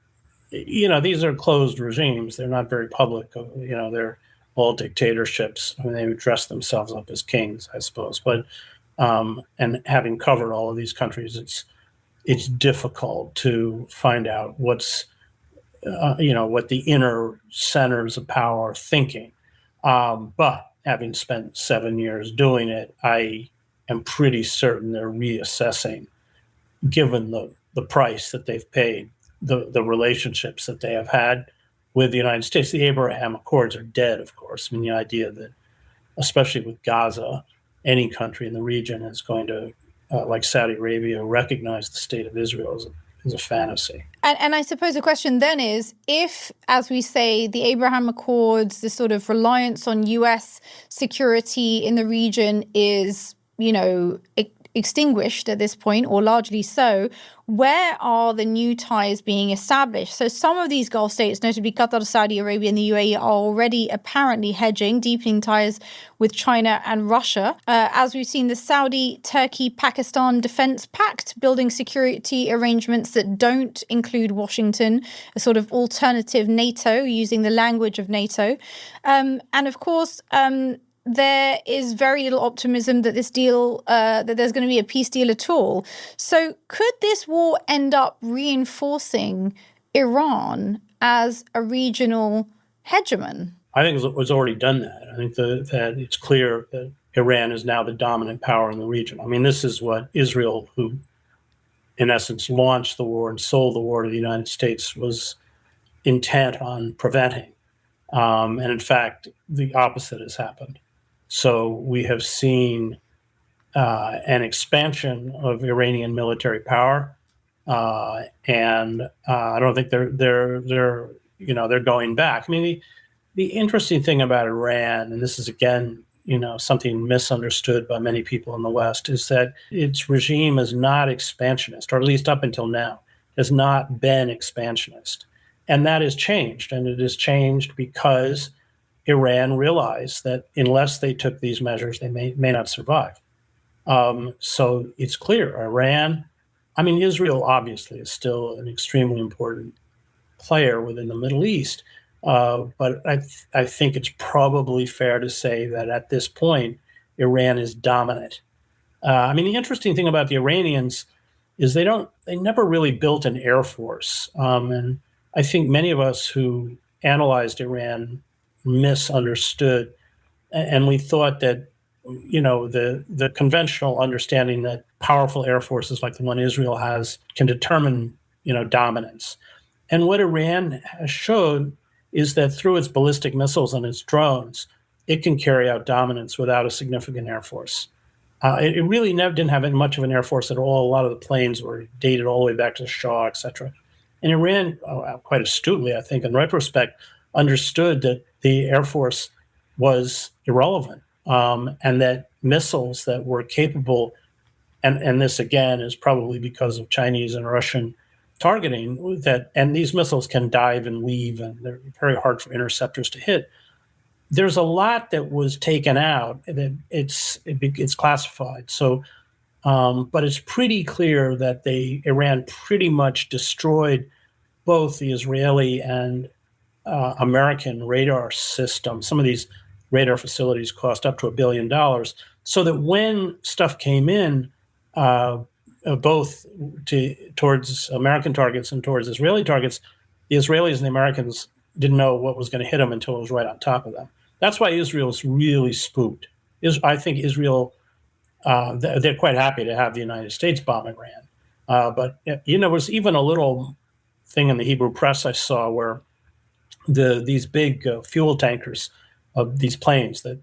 you know, these are closed regimes. They're not very public. You know, they're all dictatorships. I mean, they dress themselves up as kings, I suppose. But um, and having covered all of these countries, it's it's difficult to find out what's, uh, you know, what the inner centers of power are thinking. Um, but having spent seven years doing it, I am pretty certain they're reassessing, given the, the price that they've paid, the, the relationships that they have had with the United States. The Abraham Accords are dead, of course. I mean, the idea that, especially with Gaza, any country in the region is going to, Uh, like Saudi Arabia, recognize the state of Israel as a, as a fantasy. And, and I suppose the question then is, if, as we say, the Abraham Accords, the sort of reliance on U S security in the region is, you know, e- extinguished at this point, or largely so, where are the new ties being established? So some of these Gulf states, notably Qatar, Saudi Arabia, and the U A E, are already apparently hedging, deepening ties with China and Russia. Uh, as we've seen, the Saudi, Turkey, Pakistan Defense Pact building security arrangements that don't include Washington, a sort of alternative NATO, using the language of NATO. Um, and of course, um, there is very little optimism that this deal, uh, that there's going to be a peace deal at all. So could this war end up reinforcing Iran as a regional hegemon? I think it's already done that. I think the, that it's clear that Iran is now the dominant power in the region. I mean, this is what Israel, who in essence launched the war and sold the war to the United States, was intent on preventing. Um, and in fact, the opposite has happened. So we have seen uh, an expansion of Iranian military power, uh, and uh, I don't think they're they're they're you know they're going back. I mean, the, the interesting thing about Iran, and this is again you know something misunderstood by many people in the West, is that its regime is not expansionist, or at least up until now has not been expansionist, and that has changed, and it has changed because Iran realized that unless they took these measures, they may, may not survive. Um, so it's clear, Iran, I mean, Israel obviously is still an extremely important player within the Middle East, Uh, but I, th- I think it's probably fair to say that at this point, Iran is dominant. Uh, I mean, the interesting thing about the Iranians is they don't, they never really built an air force. Um, and I think many of us who analyzed Iran misunderstood, and we thought that, you know, the the conventional understanding that powerful air forces like the one Israel has can determine, you know, dominance. And what Iran has showed is that through its ballistic missiles and its drones, it can carry out dominance without a significant air force. Uh, it, it really never didn't have much of an air force at all. A lot of the planes were dated all the way back to the Shah, et cetera. And Iran, uh, quite astutely, I think, in retrospect, understood that the air force was irrelevant, um, and that missiles that were capable, and, and this again is probably because of Chinese and Russian targeting, that and these missiles can dive and weave, and they're very hard for interceptors to hit. There's a lot that was taken out that it's it, it's classified. So, um, but it's pretty clear that they Iran pretty much destroyed both the Israeli and uh, American radar system. Some of these radar facilities cost up to a billion dollars, so that when stuff came in, uh, uh, both to towards American targets and towards Israeli targets, the Israelis and the Americans didn't know what was going to hit them until it was right on top of them. That's why Israel's really spooked. Is I think Israel, uh, they're quite happy to have the United States bomb Iran. Uh, but, you know, there was even a little thing in the Hebrew press I saw where the these big uh, fuel tankers of these planes that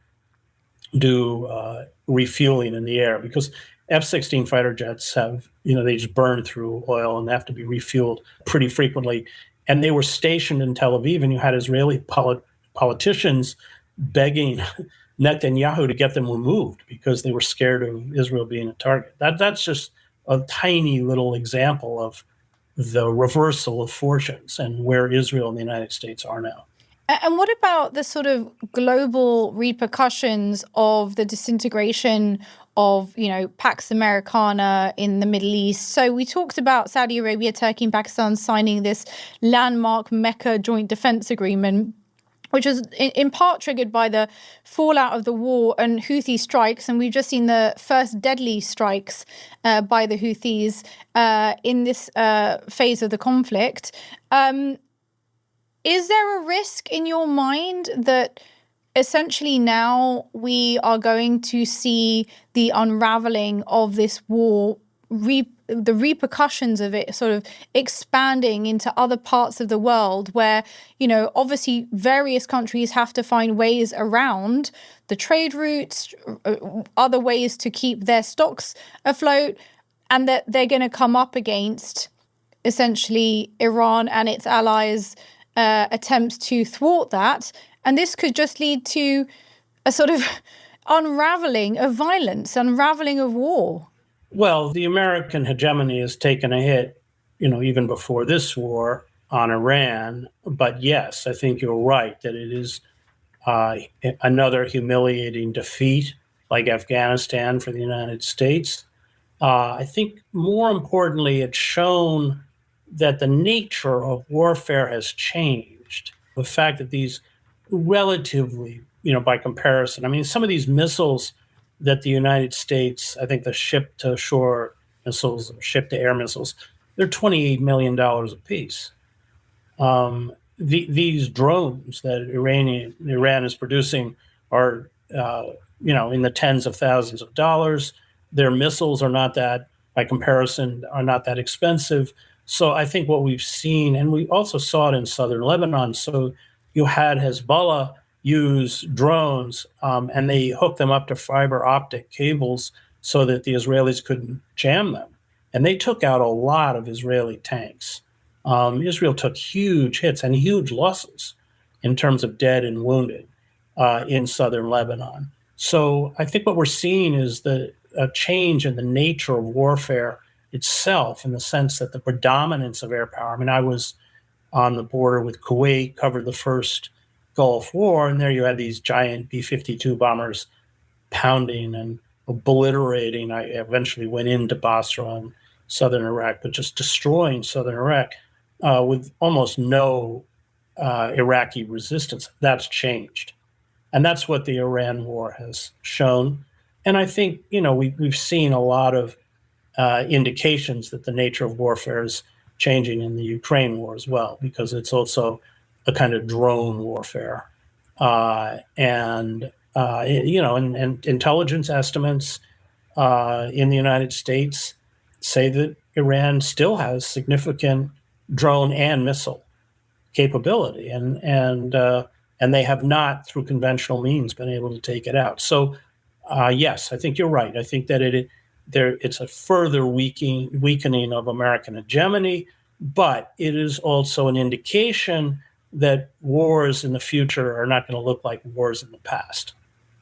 do uh, refueling in the air, because F sixteen fighter jets have, you know, they just burn through oil and they have to be refueled pretty frequently. And they were stationed in Tel Aviv, and you had Israeli polit- politicians begging Netanyahu to get them removed because they were scared of Israel being a target. That that's just a tiny little example of the reversal of fortunes and where Israel and the United States are now. And what about the sort of global repercussions of the disintegration of, you know, Pax Americana in the Middle East? So we talked about Saudi Arabia, Turkey, and Pakistan signing this landmark Mecca Joint Defense Agreement, which was in part triggered by the fallout of the war and Houthi strikes. And we've just seen the first deadly strikes uh, by the Houthis uh, in this uh, phase of the conflict. Um, is there a risk in your mind that essentially now we are going to see the unraveling of this war, re- the repercussions of it sort of expanding into other parts of the world where, you know, obviously various countries have to find ways around the trade routes, other ways to keep their stocks afloat, and that they're going to come up against essentially Iran and its allies' uh, attempts to thwart that. And this could just lead to a sort of unraveling of violence, unraveling of war. Well, the American hegemony has taken a hit, you know, even before this war on Iran. But yes, I think you're right that it is uh, another humiliating defeat like Afghanistan for the United States. Uh, I think more importantly, it's shown that the nature of warfare has changed. The fact that these relatively, you know, by comparison, I mean, some of these missiles that the United States, I think the ship-to-shore missiles, ship-to-air missiles, they're twenty-eight million dollars a piece. Um, the, these drones that Iranian, Iran is producing are, uh, you know, in the tens of thousands of dollars. Their missiles are not that, by comparison, are not that expensive. So I think what we've seen, and we also saw it in southern Lebanon, so you had Hezbollah use drones, um, and they hooked them up to fiber optic cables so that the Israelis couldn't jam them. And they took out a lot of Israeli tanks. Um, Israel took huge hits and huge losses in terms of dead and wounded uh, in southern Lebanon. So I think what we're seeing is the a change in the nature of warfare itself, in the sense that the predominance of air power. I mean, I was on the border with Kuwait, covered the first Gulf War, and there you had these giant B fifty-two bombers pounding and obliterating. I eventually went into Basra in southern Iraq, but just destroying southern Iraq uh, with almost no uh, Iraqi resistance. That's changed. And that's what the Iran war has shown. And I think, you know, we, we've seen a lot of uh, indications that the nature of warfare is changing in the Ukraine war as well, because it's also a kind of drone warfare. Uh, and, uh, you know, and, and intelligence estimates uh, in the United States say that Iran still has significant drone and missile capability, and and uh, and they have not, through conventional means, been able to take it out. So, uh, yes, I think you're right. I think that it there it's a further weakening weakening of American hegemony, but it is also an indication that wars in the future are not going to look like wars in the past.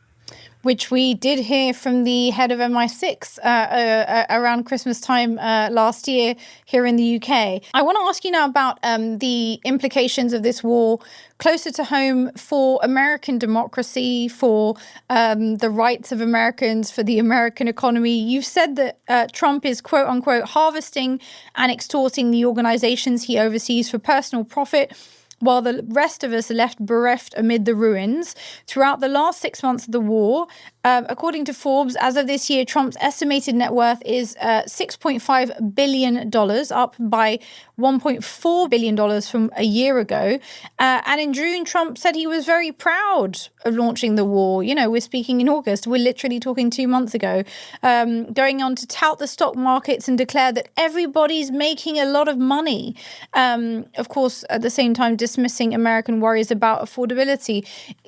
Which we did hear from the head of M I six uh, uh, around Christmas time uh, last year here in the U K. I want to ask you now about um, the implications of this war closer to home for American democracy, for um, the rights of Americans, for the American economy. You've said that uh, Trump is, quote unquote, harvesting and extorting the organizations he oversees for personal profit, while the rest of us are left bereft amid the ruins. Throughout the last six months of the war, um, according to Forbes, as of this year, Trump's estimated net worth is uh, six point five billion dollars, up by one point four billion dollars from a year ago. Uh, and in June, Trump said he was very proud of launching the war. You know, we're speaking in August. We're literally talking two months ago. Um, going on to tout the stock markets and declare that everybody's making a lot of money. Um, of course, at the same time, dismissing American worries about affordability.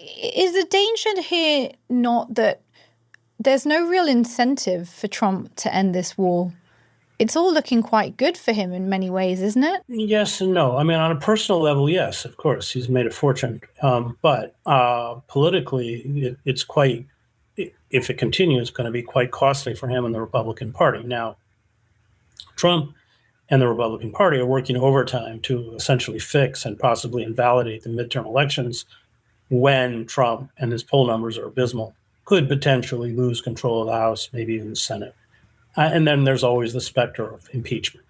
Is the danger here not that there's no real incentive for Trump to end this war? It's all looking quite good for him in many ways, isn't it? Yes and no. I mean, on a personal level, yes, of course, he's made a fortune. Um, but uh, politically, it, it's quite, if it continues, going to be quite costly for him and the Republican Party. Now, Trump and the Republican Party are working overtime to essentially fix and possibly invalidate the midterm elections when Trump, and his poll numbers are abysmal, could potentially lose control of the House, maybe even the Senate. Uh, and then there's always the specter of impeachment.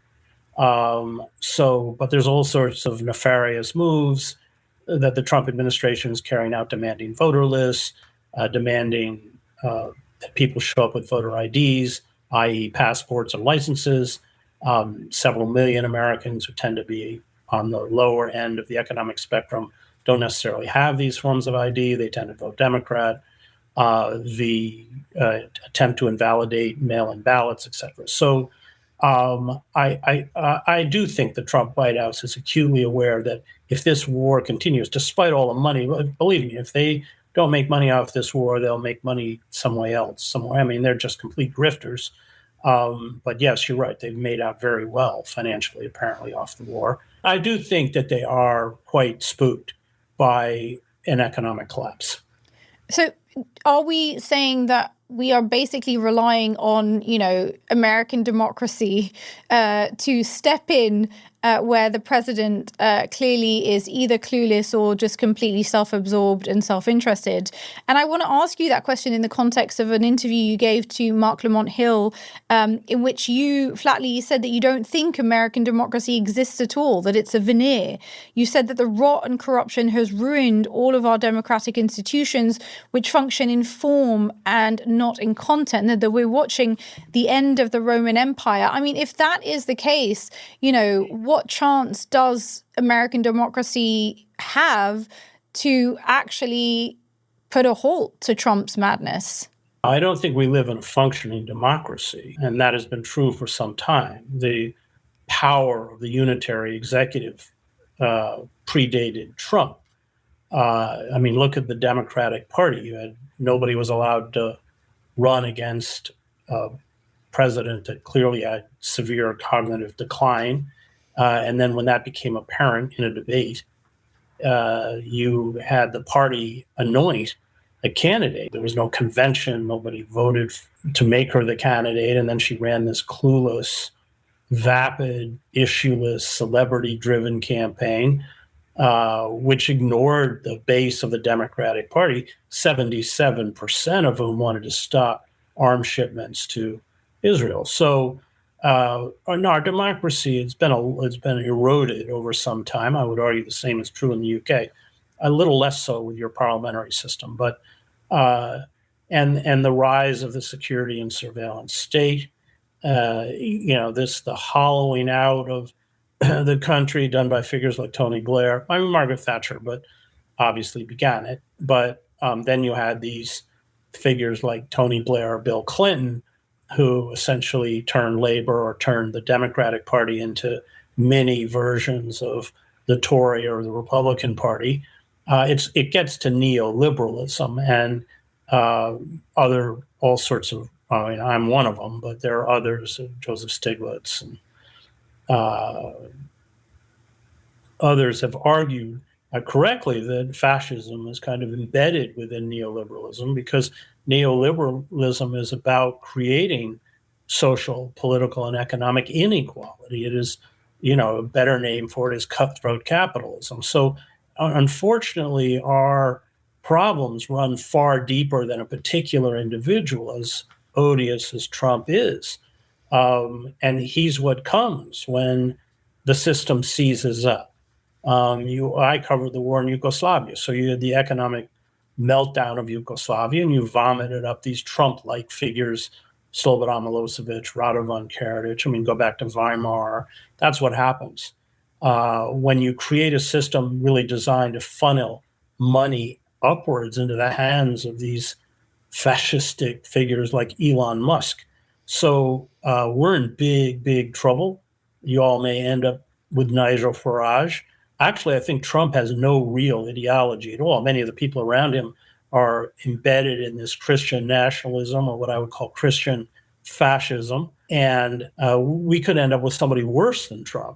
Um, so, but there's all sorts of nefarious moves that the Trump administration is carrying out, demanding voter lists, uh, demanding uh, that people show up with voter I Ds, that is passports and licenses. Um, several million Americans who tend to be on the lower end of the economic spectrum don't necessarily have these forms of I D. They tend to vote Democrat. Uh, the uh, attempt to invalidate mail-in ballots, et cetera. So um, I, I, uh, I do think the Trump White House is acutely aware that if this war continues, despite all the money, believe me, if they don't make money off this war, they'll make money somewhere else. Somewhere. I mean, they're just complete grifters. Um, but yes, you're right. They've made out very well financially, apparently, off the war. I do think that they are quite spooked by an economic collapse. So are we saying that we are basically relying on, you know, American democracy uh, to step in uh, where the president uh, clearly is either clueless or just completely self-absorbed and self-interested? And I want to ask you that question in the context of an interview you gave to Mark Lamont Hill, um, in which you flatly said that you don't think American democracy exists at all, that it's a veneer. You said that the rot and corruption has ruined all of our democratic institutions, which function in form and not in content, and that we're watching the end of the Roman Empire. I mean, if that is the case, you know, what chance does American democracy have to actually put a halt to Trump's madness? I don't think we live in a functioning democracy, and that has been true for some time. The power of the unitary executive uh, predated Trump. Uh, I mean, look at the Democratic Party. You had, nobody was allowed to run against a president that clearly had severe cognitive decline. Uh, and then when that became apparent in a debate, uh, you had the party anoint a candidate. There was no convention. Nobody voted to make her the candidate. And then she ran this clueless, vapid, issueless, celebrity-driven campaign, uh, which ignored the base of the Democratic Party, seventy-seven percent of whom wanted to stop arms shipments to Israel. So Uh, no, our democracy has been a, it's been eroded over some time. I would argue the same is true in the U K. A little less so with your parliamentary system, but uh, and and the rise of the security and surveillance state. Uh, you know, this the hollowing out of the country done by figures like Tony Blair. I mean, Margaret Thatcher, but obviously began it. But um, then you had these figures like Tony Blair or Bill Clinton, who essentially turned Labor or turned the Democratic Party into many versions of the Tory or the Republican Party. Uh, it's it gets to neoliberalism and uh, other all sorts of. I mean, I'm one of them, but there are others, uh, Joseph Stiglitz and uh, others have argued uh, correctly that fascism is kind of embedded within neoliberalism because neoliberalism is about creating social, political, and economic inequality. It is, you know, a better name for it is cutthroat capitalism. So, uh, unfortunately, our problems run far deeper than a particular individual, as odious as Trump is. Um, and he's what comes when the system seizes up. Um, you, I covered the war in Yugoslavia. So you had the economic meltdown of Yugoslavia, and you vomited up these Trump-like figures, Slobodan Milosevic, Radovan Karadzic. I mean, go back to Weimar. That's what happens. Uh, when you create a system really designed to funnel money upwards into the hands of these fascistic figures like Elon Musk. So uh, we're in big, big trouble. You all may end up with Nigel Farage. Actually, I think Trump has no real ideology at all. Many of the people around him are embedded in this Christian nationalism, or what I would call Christian fascism. And uh, we could end up with somebody worse than Trump.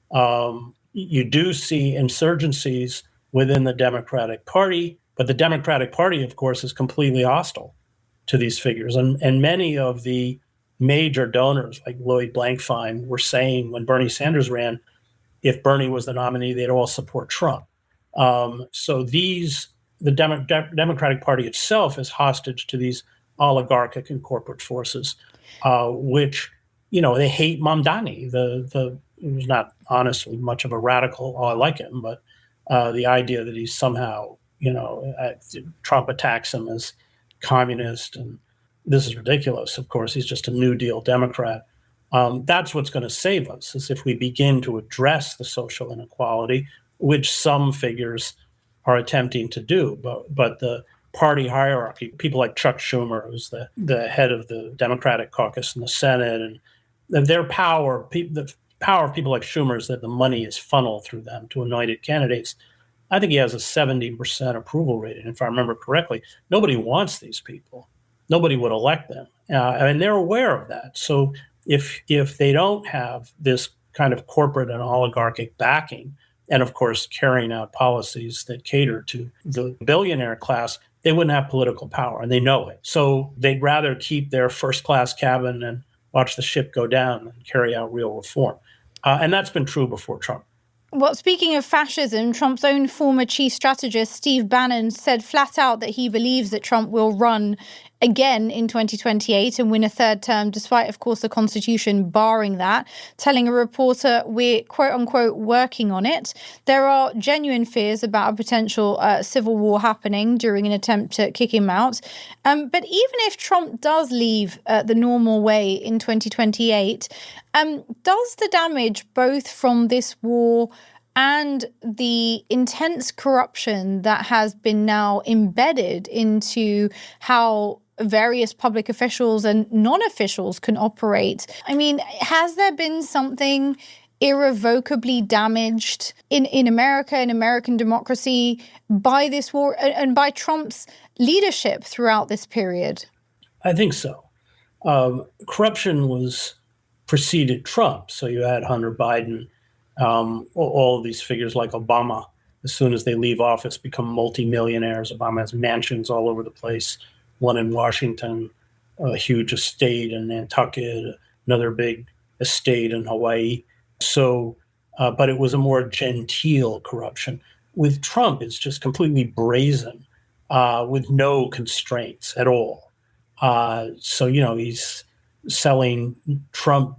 Um, you do see insurgencies within the Democratic Party, but the Democratic Party, of course, is completely hostile to these figures. And, and many of the major donors, like Lloyd Blankfein, were saying when Bernie Sanders ran, if Bernie was the nominee, they'd all support Trump. Um, so these, the Demo- De- Democratic Party itself is hostage to these oligarchic and corporate forces, uh, which, you know, they hate Mamdani. The, the, who's not honestly much of a radical. Oh, I like him, but uh, the idea that he's somehow, you know, uh, Trump attacks him as communist, and this is ridiculous. Of course, he's just a New Deal Democrat. Um, that's what's going to save us, is if we begin to address the social inequality, which some figures are attempting to do. But but the party hierarchy, people like Chuck Schumer, who's the, the head of the Democratic caucus in the Senate, and their power, the power of people like Schumer is that the money is funneled through them to anointed candidates. I think he has a seventy percent approval rating, if I remember correctly. Nobody wants these people. Nobody would elect them. Uh, and they're aware of that. So if if they don't have this kind of corporate and oligarchic backing, and of course carrying out policies that cater to the billionaire class, they wouldn't have political power, and they know it. So they'd rather keep their first-class cabin and watch the ship go down than carry out real reform. Uh, and that's been true before Trump. Well, speaking of fascism, Trump's own former chief strategist, Steve Bannon, said flat out that he believes that Trump will run again in twenty twenty-eight and win a third term, despite, of course, the Constitution barring that, telling a reporter, we're quote unquote working on it. There are genuine fears about a potential uh, civil war happening during an attempt to kick him out. Um, but even if Trump does leave uh, the normal way in twenty twenty-eight, um, does the damage both from this war and the intense corruption that has been now embedded into how various public officials and non-officials can operate. I mean, has there been something irrevocably damaged in, in America, in American democracy, by this war and, and by Trump's leadership throughout this period? I think so. Um, corruption was preceded Trump. So you had Hunter Biden, um, all of these figures like Obama, as soon as they leave office, become multimillionaires. Obama has mansions all over the place, one in Washington, a huge estate in Nantucket, another big estate in Hawaii. So, uh, but it was a more genteel corruption. With Trump, it's just completely brazen, uh, with no constraints at all. Uh, so, you know, he's selling Trump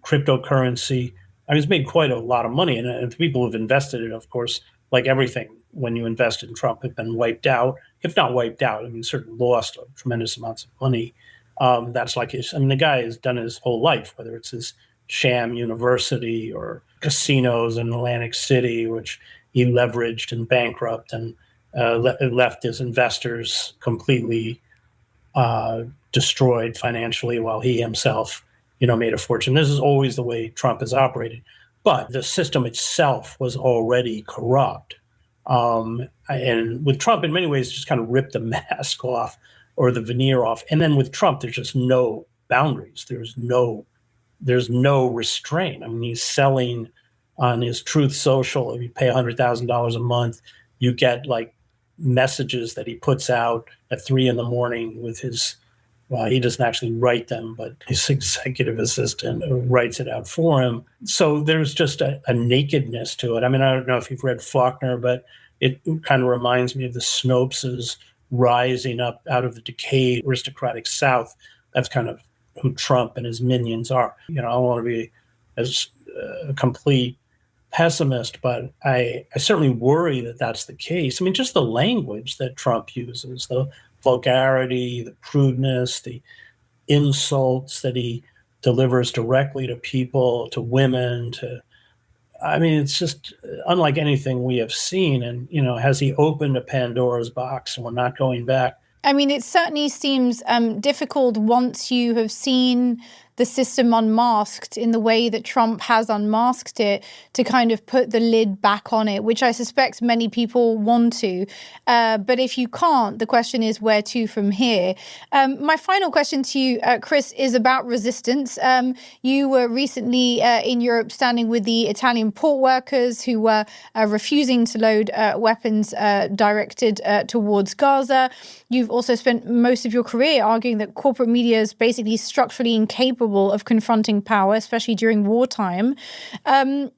cryptocurrency. I mean, he's made quite a lot of money, and, and people who've invested in it, of course, like everything, when you invest in Trump, have been wiped out, if not wiped out. I mean, certainly lost tremendous amounts of money. Um, that's like his, I mean, the guy has done his whole life, whether it's his sham university or casinos in Atlantic City, which he leveraged and bankrupt and uh, le- left his investors completely uh, destroyed financially, while he himself, you know, made a fortune. This is always the way Trump has operated. But the system itself was already corrupt. Um, and with Trump, in many ways, just kind of ripped the mask off or the veneer off. And then with Trump, there's just no boundaries. There's no, there's no restraint. I mean, he's selling on his Truth Social. If you pay one hundred thousand dollars a month, you get like messages that he puts out at three in the morning with his, well, he doesn't actually write them, but his executive assistant writes it out for him. So there's just a, a nakedness to it. I mean, I don't know if you've read Faulkner, but it kind of reminds me of the Snopes rising up out of the decayed aristocratic South. That's kind of who Trump and his minions are. You know, I don't want to be as a uh, complete pessimist, but I, I certainly worry that that's the case. I mean, just the language that Trump uses, the vulgarity, the crudeness, the insults that he delivers directly to people, to women, to, I mean, it's just unlike anything we have seen. And, you know, has he opened a Pandora's box and we're not going back? I mean, it certainly seems um, difficult once you have seen the system unmasked in the way that Trump has unmasked it, to kind of put the lid back on it, which I suspect many people want to. Uh, but if you can't, the question is where to from here? Um, my final question to you, uh, Chris, is about resistance. Um, you were recently uh, in Europe standing with the Italian port workers who were uh, refusing to load uh, weapons uh, directed uh, towards Gaza. You've also spent most of your career arguing that corporate media is basically structurally incapable of confronting power, especially during wartime. Um,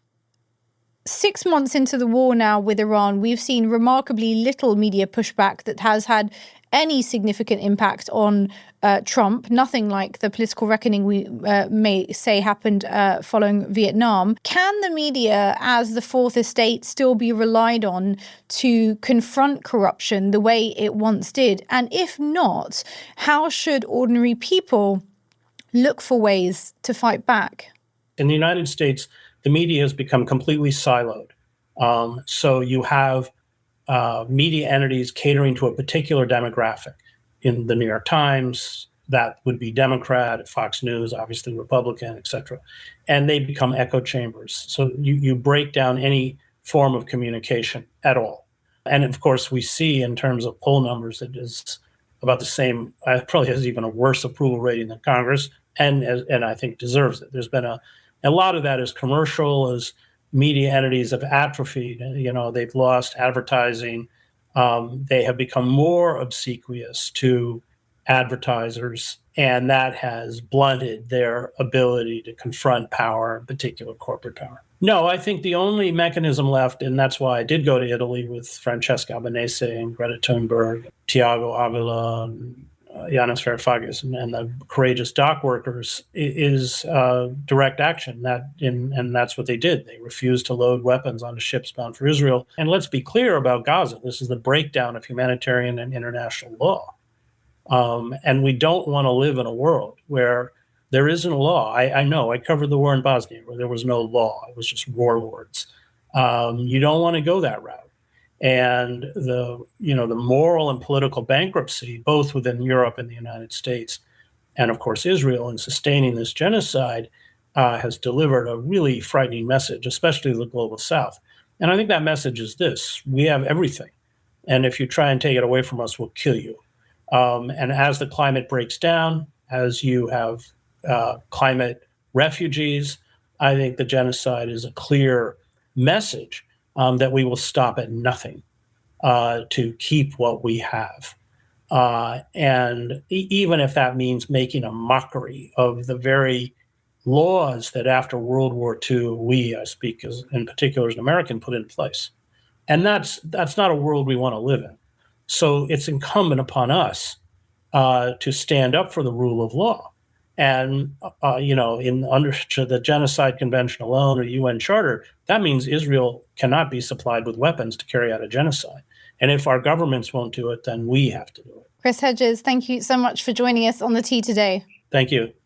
six months into the war now with Iran, we've seen remarkably little media pushback that has had any significant impact on uh, Trump, nothing like the political reckoning we uh, may say happened uh, following Vietnam. Can the media, as the Fourth Estate, still be relied on to confront corruption the way it once did? And if not, how should ordinary people look for ways to fight back? In the United States, the media has become completely siloed. Um, so you have uh, media entities catering to a particular demographic. In the New York Times, that would be Democrat, Fox News, obviously Republican, et cetera. And they become echo chambers. So you, you break down any form of communication at all. And of course, we see in terms of poll numbers, it is about the same, uh, probably has even a worse approval rating than Congress, and and I think deserves it. There's been a, a lot of that is commercial, as media entities have atrophied. You know, they've lost advertising. Um, they have become more obsequious to advertisers, and that has blunted their ability to confront power, in particular corporate power. No, I think the only mechanism left, and that's why I did go to Italy with Francesca Albanese and Greta Thunberg, Thiago Avila, and, uh, Yanis Varoufakis, and, and the courageous dock workers, is uh, direct action. That in, and that's what they did. They refused to load weapons onto ships bound for Israel. And let's be clear about Gaza. This is the breakdown of humanitarian and international law. Um, and we don't want to live in a world where there isn't a law. I, I know I covered the war in Bosnia where there was no law. It was just warlords. Um, you don't want to go that route. And the, you know, the moral and political bankruptcy, both within Europe and the United States, and of course Israel, in sustaining this genocide, uh, has delivered a really frightening message, especially to the global South. And I think that message is this: we have everything, and if you try and take it away from us, we'll kill you. Um, and as the climate breaks down, as you have uh, climate refugees, I think the genocide is a clear message um, that we will stop at nothing uh, to keep what we have. Uh, and e- even if that means making a mockery of the very laws that after World War Two, we, I speak as in particular as an American, put in place. And that's that's not a world we want to live in. So it's incumbent upon us uh, to stand up for the rule of law And, uh, you know, in under the Genocide Convention alone or U N Charter, that means Israel cannot be supplied with weapons to carry out a genocide. And if our governments won't do it, then we have to do it. Chris Hedges, thank you so much for joining us on The Tea today. Thank you.